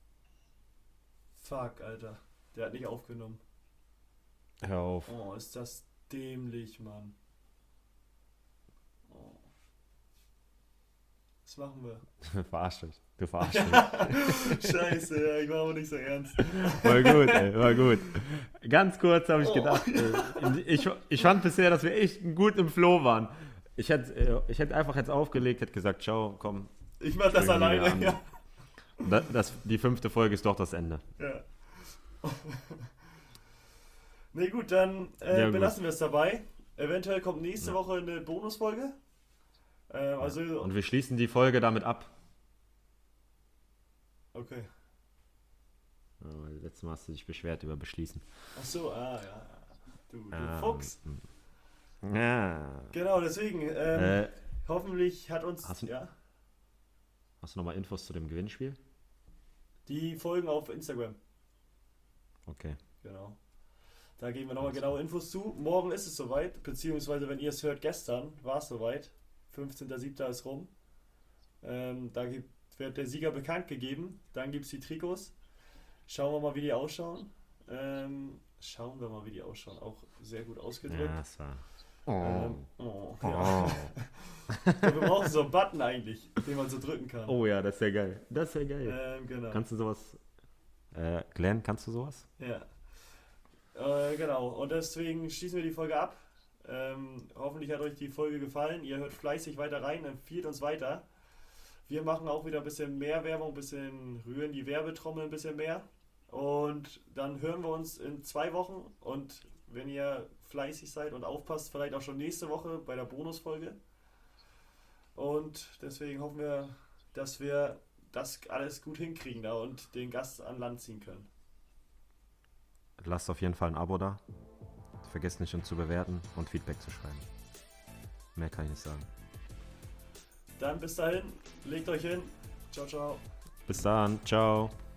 fuck, Alter. Der hat nicht aufgenommen. Hör auf. Oh, ist das dämlich, Mann. Oh. Was machen wir? Verarsch dich. Du verarschst mich. Scheiße, ja, ich war aber nicht so ernst. War gut, ey, war gut. Ganz kurz habe ich Oh. gedacht, äh, ich, ich fand bisher, dass wir echt gut im Flow waren. Ich hätte, äh, ich hätte einfach jetzt aufgelegt, hätte gesagt, ciao, komm. Ich mach das Springen wir alleine, an. ja. Das, das, die fünfte Folge ist doch das Ende. Ja. Ne, gut, dann äh, Ja, gut. belassen wir es dabei. Eventuell kommt nächste Woche eine Bonusfolge. Äh, also, Und wir schließen die Folge damit ab. okay. Ja, weil letztes Mal hast du dich beschwert über Beschließen. Ach so, ah, ja. Du, du Ähm, Fuchs. Ja. Genau, deswegen, ähm, Äh, hoffentlich hat uns, hast du- ja, hast du nochmal Infos zu dem Gewinnspiel? die Folgen auf Instagram. Okay. Genau. Da geben wir nochmal genaue Infos zu. Morgen ist es soweit, beziehungsweise wenn ihr es hört, gestern war es soweit. fünfzehnter siebter ist rum. Ähm, da gibt, wird der Sieger bekannt gegeben. Dann gibt es die Trikots. Schauen wir mal, wie die ausschauen. Ähm, schauen wir mal, wie die ausschauen. Auch sehr gut ausgedrückt. Ja, das war. Ähm, oh, Oh. ja. Ich glaube, wir brauchen so einen Button eigentlich, den man so drücken kann. Oh ja, das ist ja geil. Das ist ja geil. Ähm, genau. Kannst du sowas. Äh, Glenn, kannst du sowas? Ja. Äh, genau. Und deswegen schließen wir die Folge ab. Ähm, hoffentlich hat euch die Folge gefallen. Ihr hört fleißig weiter rein, empfiehlt uns weiter. Wir machen auch wieder ein bisschen mehr Werbung, ein bisschen rühren die Werbetrommel ein bisschen mehr. Und dann hören wir uns in zwei Wochen. Und wenn ihr fleißig seid und aufpasst, vielleicht auch schon nächste Woche bei der Bonusfolge. Und deswegen hoffen wir, dass wir das alles gut hinkriegen da und den Gast an Land ziehen können. Lasst auf jeden Fall ein Abo da. Vergesst nicht, uns zu bewerten und Feedback zu schreiben. Mehr kann ich nicht sagen. Dann bis dahin, legt euch hin. Ciao, ciao. Bis dann. Ciao.